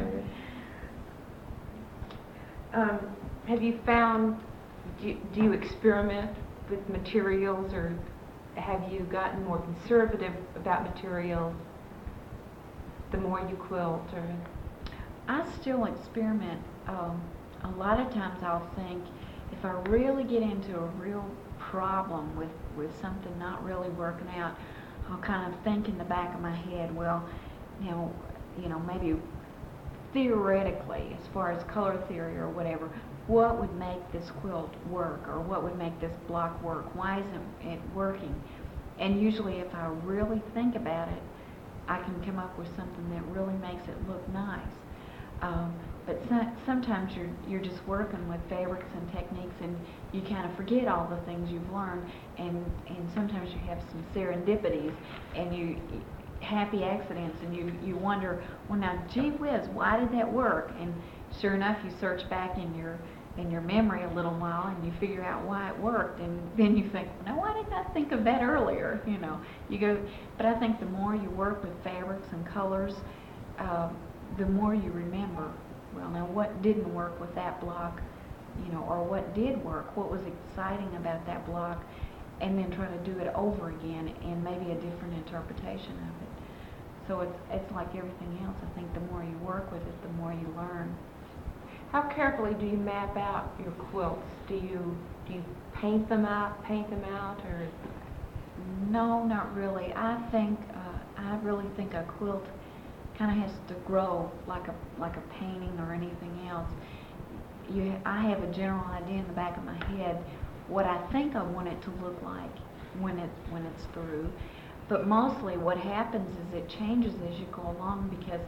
Um, have you found, do you, do you experiment with materials, or have you gotten more conservative about materials the more you quilt? Or I still experiment. Um, a lot of times I'll think, if I really get into a real problem with, with something not really working out, I'll kind of think in the back of my head, well, now, you know, maybe theoretically, as far as color theory or whatever, what would make this quilt work, or what would make this block work? Why isn't it working? And usually if I really think about it, I can come up with something that really makes it look nice. Um, but so, sometimes you're you're just working with fabrics and techniques, and you kind of forget all the things you've learned, and and sometimes you have some serendipities, and you happy accidents, and you you wonder, well, now, gee whiz, why did that work? And sure enough, you search back in your in your memory a little while, and you figure out why it worked, and then you think, no, why didn't I think of that earlier? You know, you go. But I think the more you work with fabrics and colors, uh, the more you remember. Well, now, what didn't work with that block, you know, or what did work? What was exciting about that block? And then try to do it over again, and maybe a different interpretation of it. So it's it's like everything else. I think the more you work with it, the more you learn. How carefully do you map out your quilts? Do you do you paint them out, paint them out, or? No, not really. I think uh, I really think a quilt kind of has to grow like a like a painting or anything else. You, I have a general idea in the back of my head what I think I want it to look like when it when it's through. But mostly what happens is it changes as you go along, because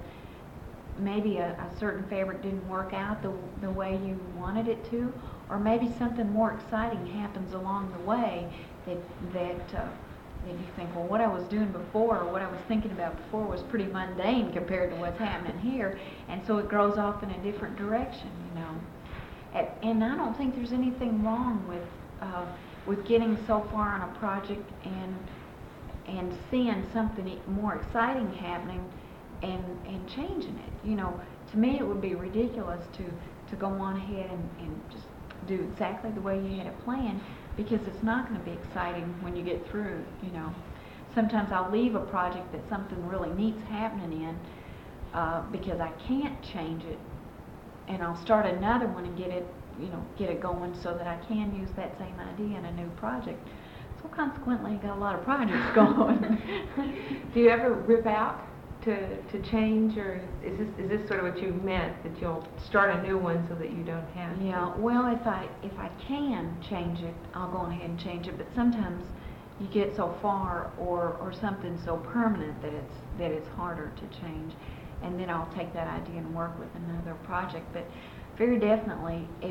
maybe a, a certain fabric didn't work out the, the way you wanted it to, or maybe something more exciting happens along the way that that uh, that you think, well, what I was doing before, or what I was thinking about before, was pretty mundane compared to what's happening here, and so it grows off in a different direction, you know. And, and I don't think there's anything wrong with uh, with getting so far on a project and and seeing something e- more exciting happening and and changing it. You know, to me it would be ridiculous to, to go on ahead and, and just do exactly the way you had it planned, because it's not going to be exciting when you get through, you know. Sometimes I'll leave a project that something really neat's happening in uh, because I can't change it, and I'll start another one and get it, you know, get it going so that I can use that same idea in a new project. So consequently, I got a lot of projects going. Do you ever rip out to to change, or is this is this sort of what you meant, that you'll start a new one so that you don't have? Yeah. To? Well, if I if I can change it, I'll go ahead and change it. But sometimes you get so far, or or something so permanent that it's that it's harder to change, and then I'll take that idea and work with another project. But very definitely, if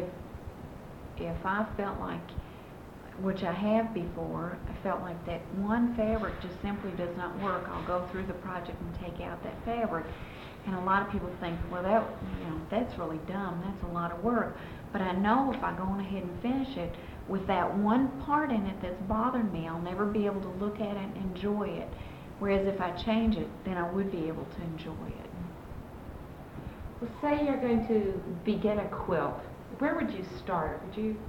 if I felt like, which I have before, I felt like that one fabric just simply does not work, I'll go through the project and take out that fabric. And a lot of people think, well, that, you know, that's really dumb, that's a lot of work. But I know if I go on ahead and finish it with that one part in it that's bothering me, I'll never be able to look at it and enjoy it. Whereas if I change it, then I would be able to enjoy it. Well, say you're going to begin a quilt. Where would you start? Would you?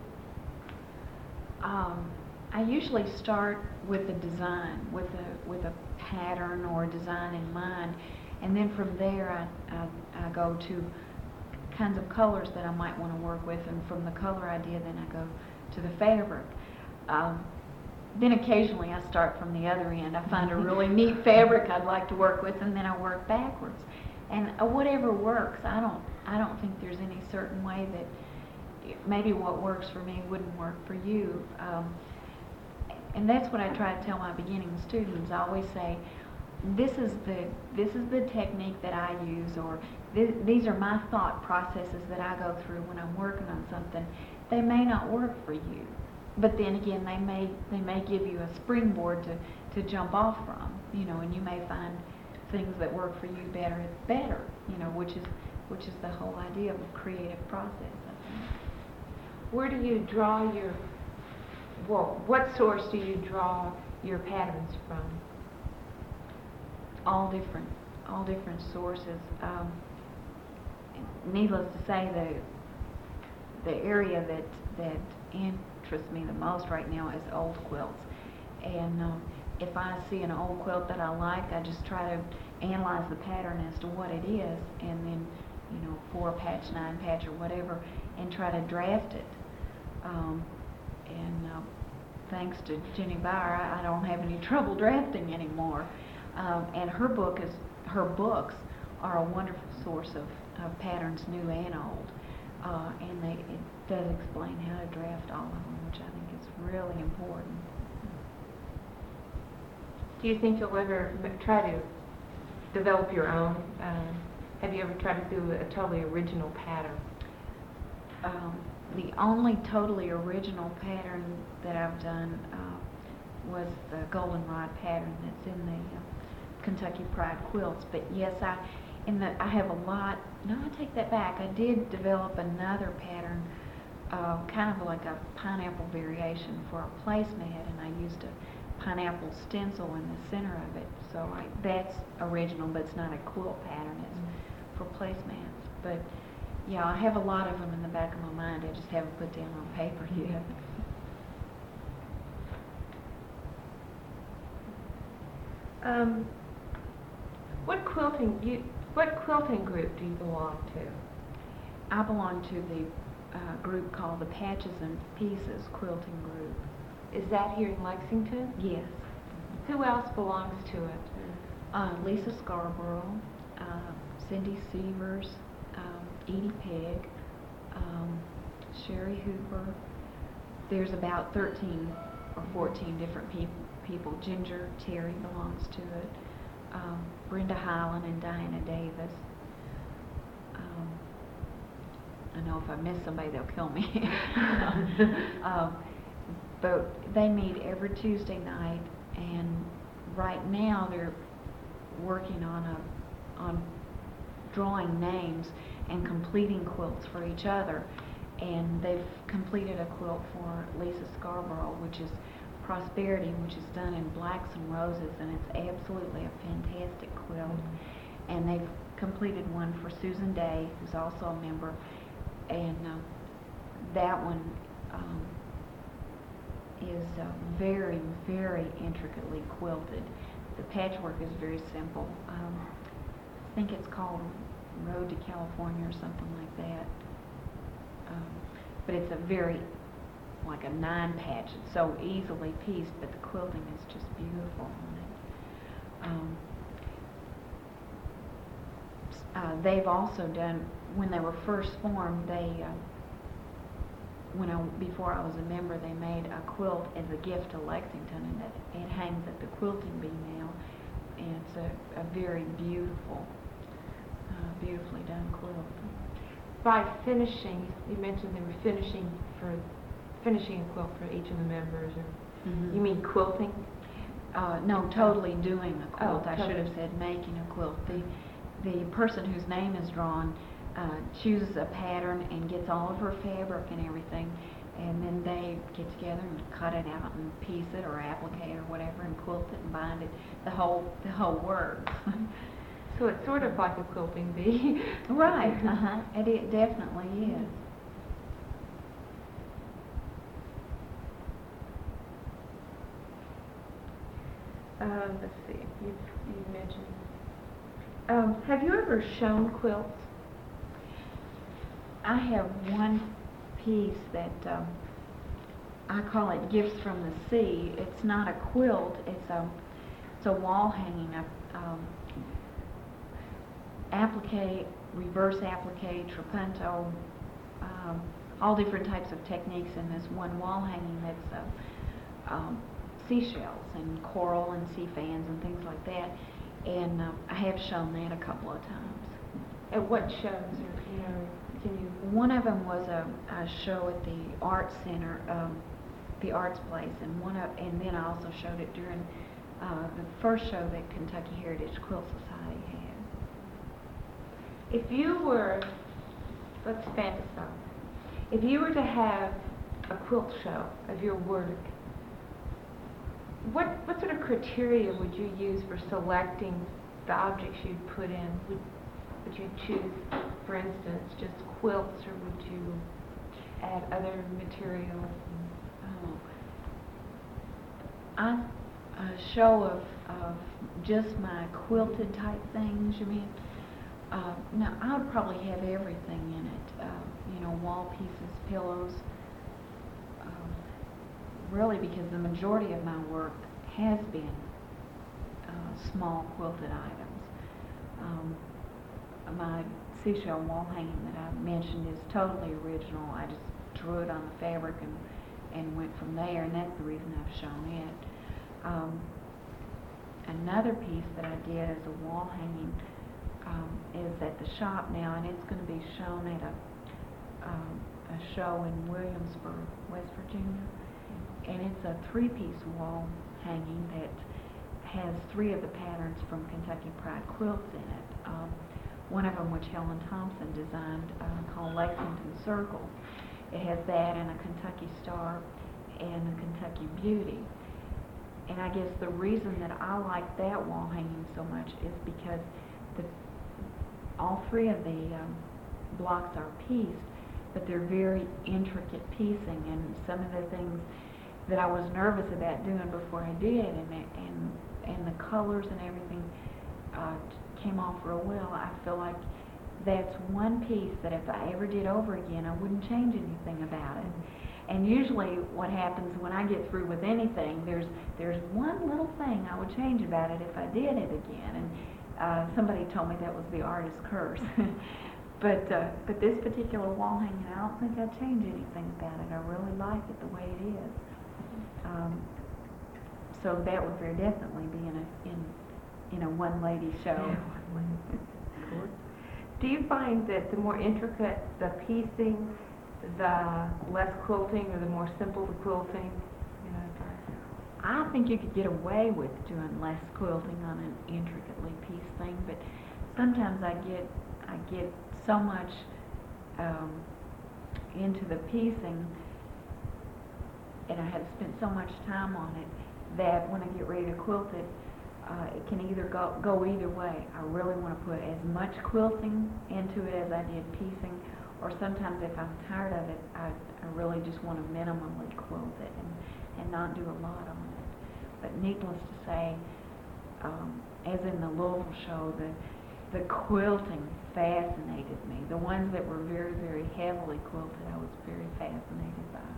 Um, I usually start with a design, with a with a pattern or a design in mind, and then from there I, I, I go to kinds of colors that I might want to work with, and from the color idea then I go to the fabric. Um, then occasionally I start from the other end. I find a really neat fabric I'd like to work with, and then I work backwards. And uh, whatever works, I don't I don't think there's any certain way that maybe what works for me wouldn't work for you. Um, and that's what I try to tell my beginning students. I always say, this is the this is the technique that I use, or th- these are my thought processes that I go through when I'm working on something. They may not work for you, but then again, they may they may give you a springboard to, to jump off from, you know, and you may find things that work for you better better, you know, which is which is the whole idea of a creative process, I think. Where do you draw your, well, what source do you draw your patterns from? All different, all different sources. Um, needless to say, the the area that that interests me the most right now is old quilts. And um, if I see an old quilt that I like, I just try to analyze the pattern as to what it is, and then, you know, four patch, nine patch, or whatever, and try to draft it. Um, and uh, thanks to Jenny Bauer, I, I don't have any trouble drafting anymore. Um, and her book is her books are a wonderful source of, of patterns, new and old. Uh, and they, it does explain how to draft all of them, which I think is really important. Do you think you'll ever m- try to develop your own? Um, have you ever tried to do a totally original pattern? Um, the only totally original pattern that I've done uh, was the goldenrod pattern that's in the uh, Kentucky Pride quilts. But yes, I in the I have a lot. No, I take that back. I did develop another pattern, uh, kind of like a pineapple variation for a placemat, and I used a pineapple stencil in the center of it. So I, that's original, but it's not a quilt pattern. It's Mm-hmm. for placemats. But yeah, I have a lot of them in the back of my mind. I just haven't put down on paper yet. Um, what quilting you? What quilting group do you belong to? I belong to the uh, group called the Patches and Pieces Quilting Group. Is that here in Lexington? Yes. Who else belongs to it? Uh, Lisa Scarborough, uh, Cindy Severs, um, Edie Pegg, um, Sherry Hooper. There's about thirteen or fourteen different peop people. Ginger Terry belongs to it. Um, Brenda Highland and Diana Davis. Um, I know if I miss somebody, they'll kill me. um, but they meet every Tuesday night, and right now they're working on a on drawing names and completing quilts for each other. And they've completed a quilt for Lisa Scarborough, which is Prosperity, which is done in blacks and roses, and it's absolutely a fantastic quilt. Mm-hmm. And they've completed one for Susan Day, who's also a member, and uh, that one um, is uh, very, very intricately quilted. The patchwork is very simple. Um, I think it's called Road to California or something like that. Um, but it's a very, like a nine patch. It's so easily pieced, but the quilting is just beautiful on it. Um, uh, they've also done, when they were first formed, they, uh, when I, before I was a member, they made a quilt as a gift to Lexington, and it, it hangs at the quilting bee now, and it's a, a very beautiful, uh, beautifully done quilt. By finishing, you mentioned they were finishing for finishing a quilt for each of the members. Or Mm-hmm. You mean quilting? Uh, no, totally doing a quilt. Oh, I should totally. have said making a quilt. The the person whose name is drawn uh, chooses a pattern and gets all of her fabric and everything, and then they get together and cut it out and piece it or applique it or whatever and quilt it and bind it. The whole the whole works. So it's sort of like a quilting bee. Right. Uh huh. It, it definitely is. Um, let's see. You you mentioned. Um, have you ever shown quilts? I have one piece that um, I call it Gifts from the Sea. It's not a quilt. It's a it's a wall hanging up. Um, applique, reverse applique, trapunto, um, all different types of techniques in this one wall hanging that's uh, um, seashells and coral and sea fans and things like that. And uh, I have shown that a couple of times. At what shows? Or, you know, can you? One of them was a, a show at the Arts Center, um, the Arts Place, and one of, and then I also showed it during uh, the first show that Kentucky Heritage Quilt Society had. If you were, let's fantasize. If you were to have a quilt show of your work, what what sort of criteria would you use for selecting the objects you'd put in? Would would you choose, for instance, just quilts, or would you add other materials? Oh. I, a show of, of just my quilted type things, you mean? Uh, no, I would probably have everything in it. Uh, you know, wall pieces, pillows. Um, really, because the majority of my work has been uh, small quilted items. Um, my seashell wall hanging that I mentioned is totally original. I just drew it on the fabric and, and went from there, and that's the reason I've shown it. Um, another piece that I did as a wall hanging um, is at the shop now, and it's going to be shown at a, um, a show in Williamsburg, West Virginia. And it's a three-piece wall hanging that has three of the patterns from Kentucky Pride quilts in it. Um, one of them, which Helen Thompson designed, uh, called Lexington Circle. It has that and a Kentucky Star and a Kentucky Beauty. And I guess the reason that I like that wall hanging so much is because the, all three of the um, blocks are pieced, but they're very intricate piecing, and some of the things that I was nervous about doing before I did, and and and the colors and everything uh, came off real well. I feel like that's one piece that if I ever did over again, I wouldn't change anything about it. And usually what happens when I get through with anything, there's there's one little thing I would change about it if I did it again. And uh, somebody told me that was the artist's curse. But uh, but this particular wall hanging, I don't think I'd change anything about it. I really like it the way it is. Um, so that would very definitely be in a in in a one lady show. Yeah. Do you find that the more intricate the piecing, the less quilting, or the more simple the quilting? You know, I think you could get away with doing less quilting on an intricately pieced thing, but sometimes I get I get so much um, into the piecing, and I have spent so much time on it, that when I get ready to quilt it, uh, it can either go, go either way. I really want to put as much quilting into it as I did piecing, or sometimes if I'm tired of it, I, I really just want to minimally quilt it and, and not do a lot on it. But needless to say, um, as in the Louisville show, the the quilting fascinated me. The ones that were very, very heavily quilted, I was very fascinated by.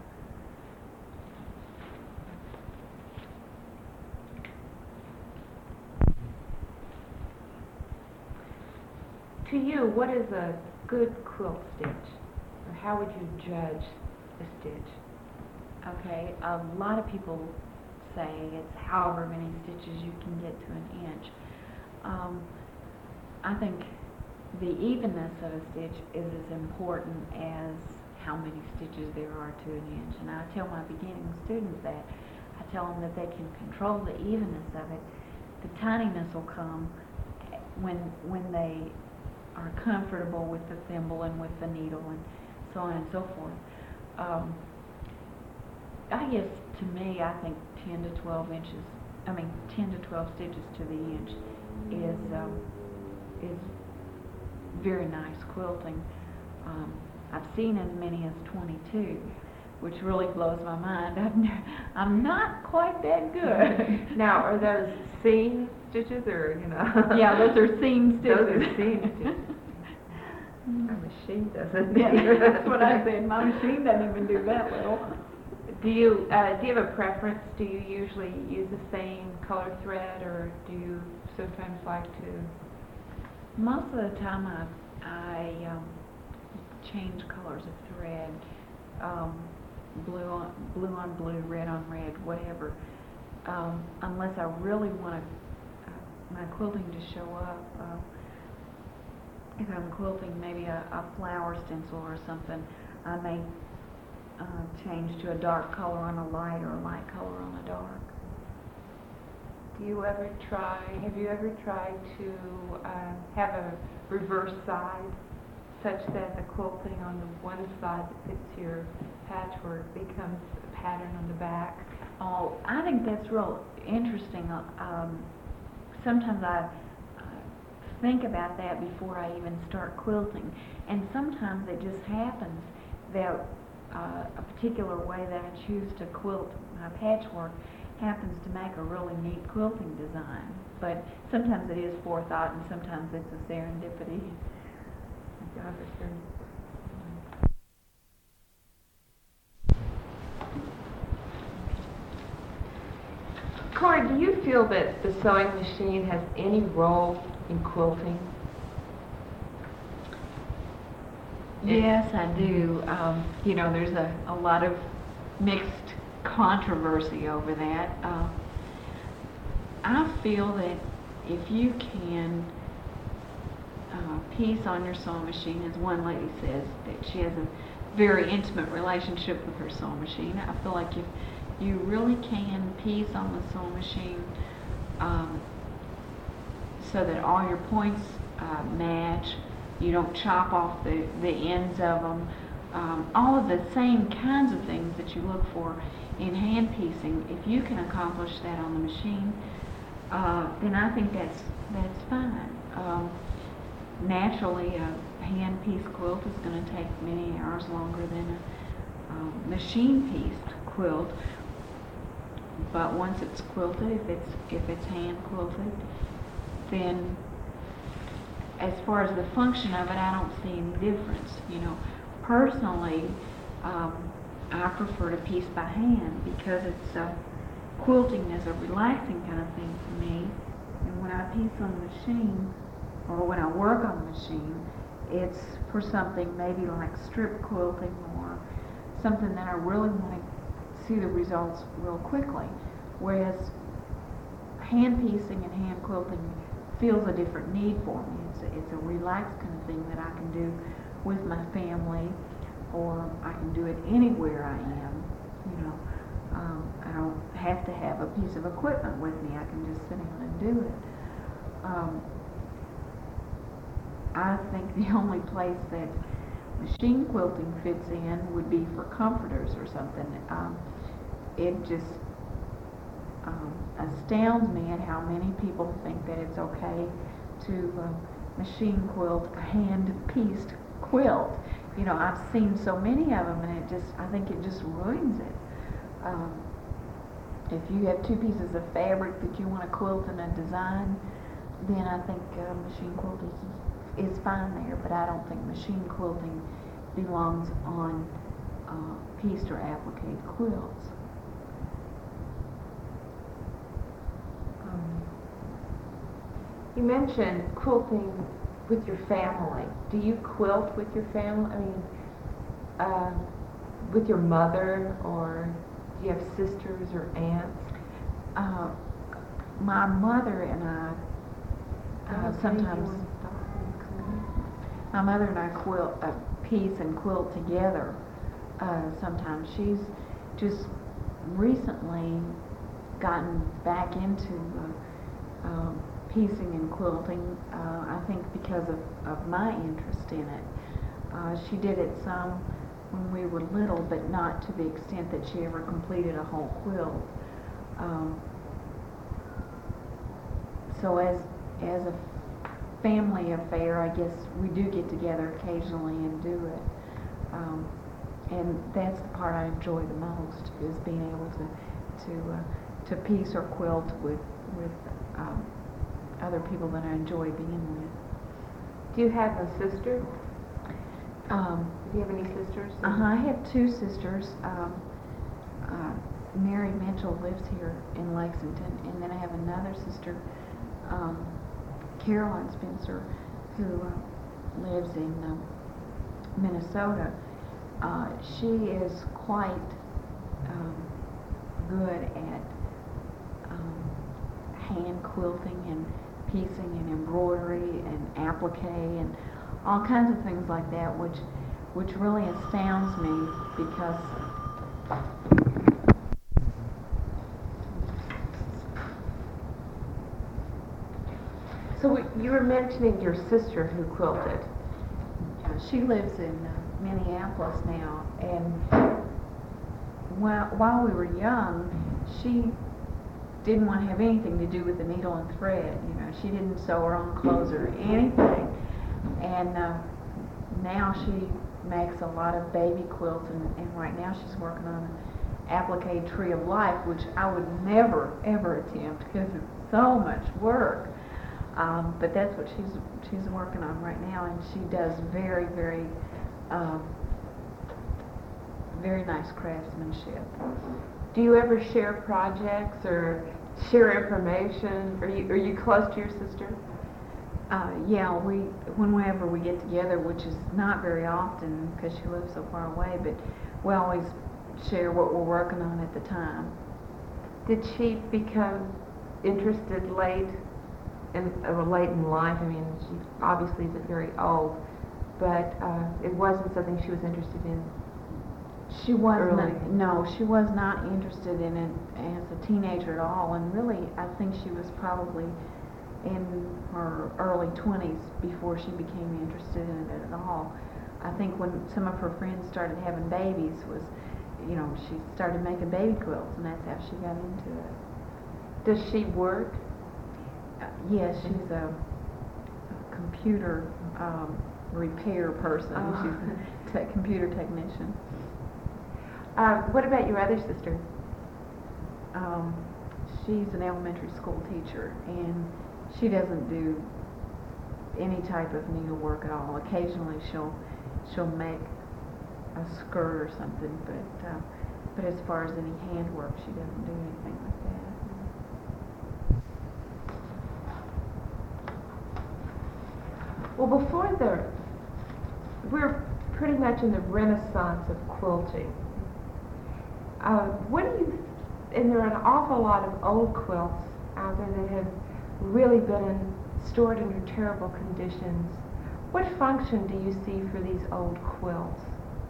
To you, what is a good quilt stitch? Or how would you judge a stitch? Okay, a lot of people say it's however many stitches you can get to an inch. Um, I think the evenness of a stitch is as important as how many stitches there are to an inch. And I tell my beginning students that. I tell them that they can control the evenness of it. The tininess will come when when they are comfortable with the thimble and with the needle and so on and so forth. Um, I guess to me, I think ten to twelve inches, I mean ten to twelve stitches to the inch is um, is very nice quilting. Um, I've seen as many as twenty-two, which really blows my mind. I've ne- I'm not quite that good. Now, are those seam stitches, or, you know? Yeah, those are seam stitches. Those are seam stitches. My machine doesn't. Yeah, that's what I said. My machine doesn't even do that little. Do you uh, do you have a preference? Do you usually use the same color thread, or do you sometimes like to? Most of the time, I I um, change colors of thread, um, blue on blue on blue, red on red, whatever. Um, unless I really want to, uh, my quilting to show up. Uh, if I'm quilting maybe a, a flower stencil or something, I may uh, change to a dark color on a light or a light color on a dark. Do you ever try, have you ever tried to uh, have a reverse side such that the quilting on the one side that fits your patchwork becomes a pattern on the back? Oh, I think that's real interesting. Um, sometimes I uh, think about that before I even start quilting, and sometimes it just happens that uh, a particular way that I choose to quilt my patchwork happens to make a really neat quilting design. But sometimes it is forethought, and sometimes it's a serendipity. Cora, do you feel that the sewing machine has any role in quilting? Yes, I do. Um, you know, there's a, a lot of mixed controversy over that. Uh, I feel that if you can uh, piece on your sewing machine, as one lady says, that she has a very intimate relationship with her sewing machine, I feel like if you really can piece on the sewing machine um, so that all your points uh, match, you don't chop off the, the ends of them, um, all of the same kinds of things that you look for in hand piecing, if you can accomplish that on the machine, uh, then I think that's, that's fine. Um, naturally, a hand piece quilt is going to take many hours longer than a um, machine pieced quilt. But once it's quilted, if it's if it's hand quilted, then as far as the function of it, I don't see any difference. You know, personally, um, I prefer to piece by hand because it's uh, quilting is a relaxing kind of thing for me. And when I piece on the machine, or when I work on the machine, it's for something maybe like strip quilting or something that I really want to see the results real quickly. Whereas hand piecing and hand quilting feels a different need for me. It's a, it's a relaxed kind of thing that I can do with my family, or I can do it anywhere I am. You know, um, I don't have to have a piece of equipment with me. I can just sit down and do it. Um, I think the only place that machine quilting fits in would be for comforters or something. Um, it just um, astounds me at how many people think that it's okay to uh, machine quilt a hand-pieced quilt. You know, I've seen so many of them, and it just, I think it just ruins it. Um, if you have two pieces of fabric that you want to quilt in a design, then I think uh, machine quilt is, is fine there, but I don't think machine quilting belongs on uh, pieced or applique quilts. Um, you mentioned quilting with your family. Do you quilt with your family? I mean, uh, with your mother, or do you have sisters or aunts? Uh, my mother and I uh, sometimes, my mother and I quilt, uh, piece and quilt together. Uh, sometimes she's just recently gotten back into uh, um, piecing and quilting, uh, I think because of, of my interest in it. Uh, she did it some when we were little, but not to the extent that she ever completed a whole quilt. Um, so as as a family affair, I guess we do get together occasionally and do it. Um, and that's the part I enjoy the most, is being able to to uh, to piece or quilt with with um, other people that I enjoy being with. Do you have a sister? Um, Do you have any sisters? uh-huh, I have two sisters. Um, uh, Mary Mitchell lives here in Lexington, and then I have another sister, um, Caroline Spencer, who uh, lives in um, Minnesota. Uh, she is quite um, good at um, hand quilting and piecing and embroidery and applique and all kinds of things like that, which which really astounds me because So you were mentioning your sister who quilted. uh, she lives in uh, Minneapolis now, and while, while we were young, she didn't want to have anything to do with the needle and thread. You know, she didn't sew her own clothes or anything. And uh, now she makes a lot of baby quilts, and, and right now she's working on an applique Tree of Life, which I would never, ever attempt because it's so much work. Um, but that's what she's she's working on right now, and she does very, very, um, very nice craftsmanship. Do you ever share projects, or share information? Are you are you close to your sister? Uh, yeah, we whenever we get together, which is not very often because she lives so far away, but we always share what we're working on at the time. Did she become interested late in uh, late in life? I mean, she obviously isn't very old, but uh, it wasn't something she was interested in. She was Early. not, no, she was not interested in it as a teenager at all, and really, I think she was probably in her early twenties before she became interested in it at all. I think when some of her friends started having babies was, you know, she started making baby quilts, and that's how she got into it. Does she work? Uh, yes, she's a, a computer um, repair person. Oh. She's a te- computer technician. Uh, what about your other sister? Um, she's an elementary school teacher, and she doesn't do any type of needlework at all. Occasionally, she'll she'll make a skirt or something, but uh, but as far as any handwork, she doesn't do anything like that. Well, before the, we're pretty much in the renaissance of quilting. Uh, what do you, and there are an awful lot of old quilts out there that have really been in, stored under terrible conditions. What function do you see for these old quilts?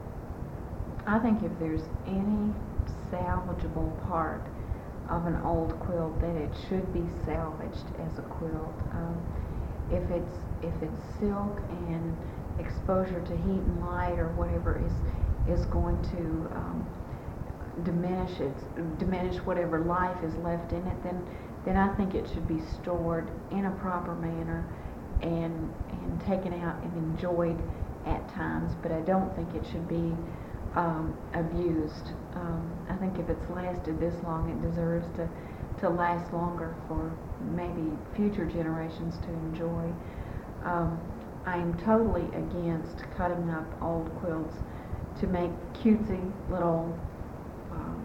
I think if there's any salvageable part of an old quilt, then it should be salvaged as a quilt. Um, if it's if it's silk and exposure to heat and light or whatever is is going to um, diminish it, diminish whatever life is left in it, then then I think it should be stored in a proper manner and and taken out and enjoyed at times. But I don't think it should be um, abused. Um, I think if it's lasted this long, it deserves to to last longer for maybe future generations to enjoy. Um, I am totally against cutting up old quilts to make cutesy little um,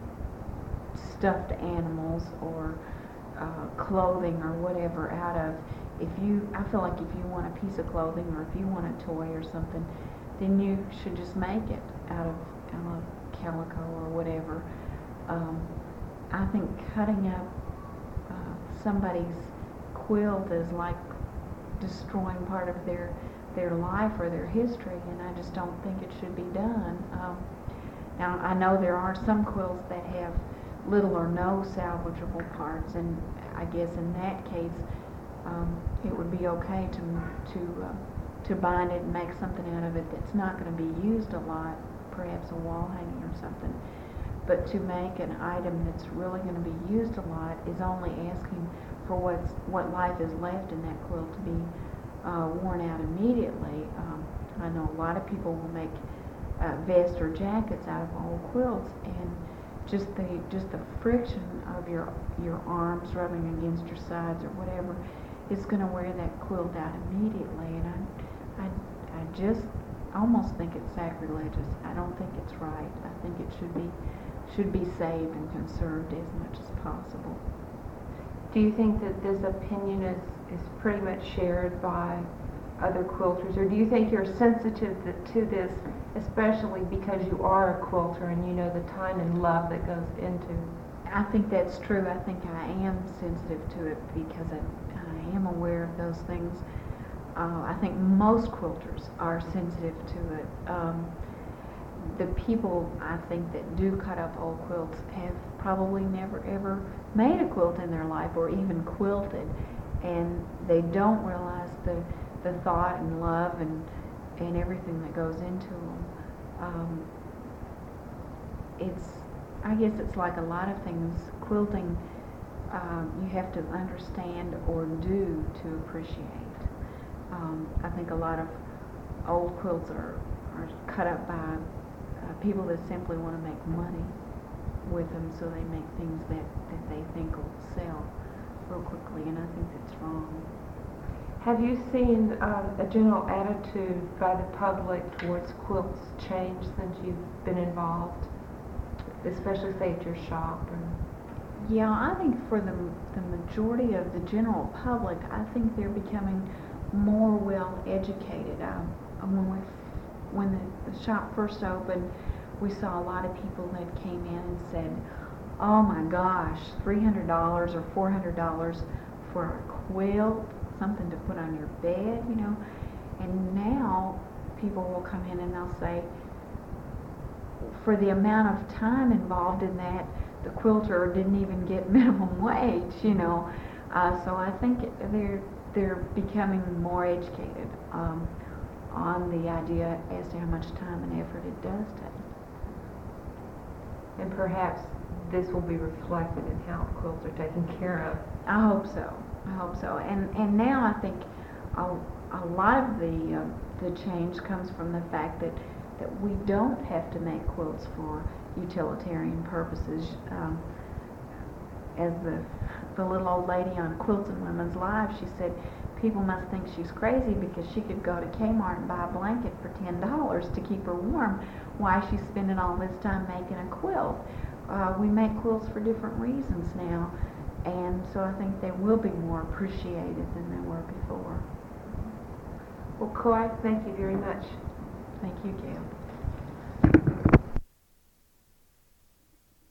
stuffed animals or uh, clothing or whatever out of. If you, I feel like if you want a piece of clothing or if you want a toy or something, then you should just make it out of, out of calico or whatever. Um, I think cutting up uh, somebody's quilt is like destroying part of their their life or their history, and I just don't think it should be done. Um, now, I know there are some quilts that have little or no salvageable parts, and I guess in that case, um, it would be okay to to uh, to bind it and make something out of it that's not going to be used a lot, perhaps a wall hanging or something. But to make an item that's really going to be used a lot is only asking for what's what life is left in that quilt to be uh, worn out immediately. Um, I know a lot of people will make uh, vests or jackets out of old quilts, and just the just the friction of your your arms rubbing against your sides or whatever is going to wear that quilt out immediately. And I, I, I just almost think it's sacrilegious. I don't think it's right. I think it should be should be saved and conserved as much as possible. Do you think that this opinion is, is pretty much shared by other quilters, or do you think you're sensitive to this, especially because you are a quilter and you know the time and love that goes into? I think that's true. I think I am sensitive to it because I, I am aware of those things. Uh, I think most quilters are sensitive to it. Um, the people I think that do cut up old quilts have probably never ever made a quilt in their life or even quilted, and they don't realize the the thought and love and and everything that goes into them. Um, it's I guess it's like a lot of things. Quilting, um, you have to understand or do to appreciate. Um, I think a lot of old quilts are, are cut up by uh, people that simply want to make money with them, so they make things that, that they think will sell real quickly, and I think that's wrong. Have you seen uh, a general attitude by the public towards quilts change since you've been involved, especially say at your shop? Or... Yeah, I think for the, the majority of the general public, I think they're becoming more well educated. Um, when we, when the, the shop first opened, we saw a lot of people that came in and said, "Oh my gosh, three hundred dollars or four hundred dollars for a quilt, something to put on your bed," you know. And now people will come in and they'll say, for the amount of time involved in that, the quilter didn't even get minimum wage, you know. Uh, so I think they're they're becoming more educated um, on the idea as to how much time and effort it does take. And perhaps this will be reflected in how quilts are taken care of. I hope so. I hope so. And and now I think a, a lot of the uh, the change comes from the fact that that we don't have to make quilts for utilitarian purposes. Um, as the the little old lady on Quilts and Women's Live, she said people must think she's crazy because she could go to Kmart and buy a blanket for ten dollars to keep her warm. Why she's spending all this time making a quilt? Uh, we make quilts for different reasons now, and so I think they will be more appreciated than they were before. Well, Coy, thank you very much. Thank you, Gail.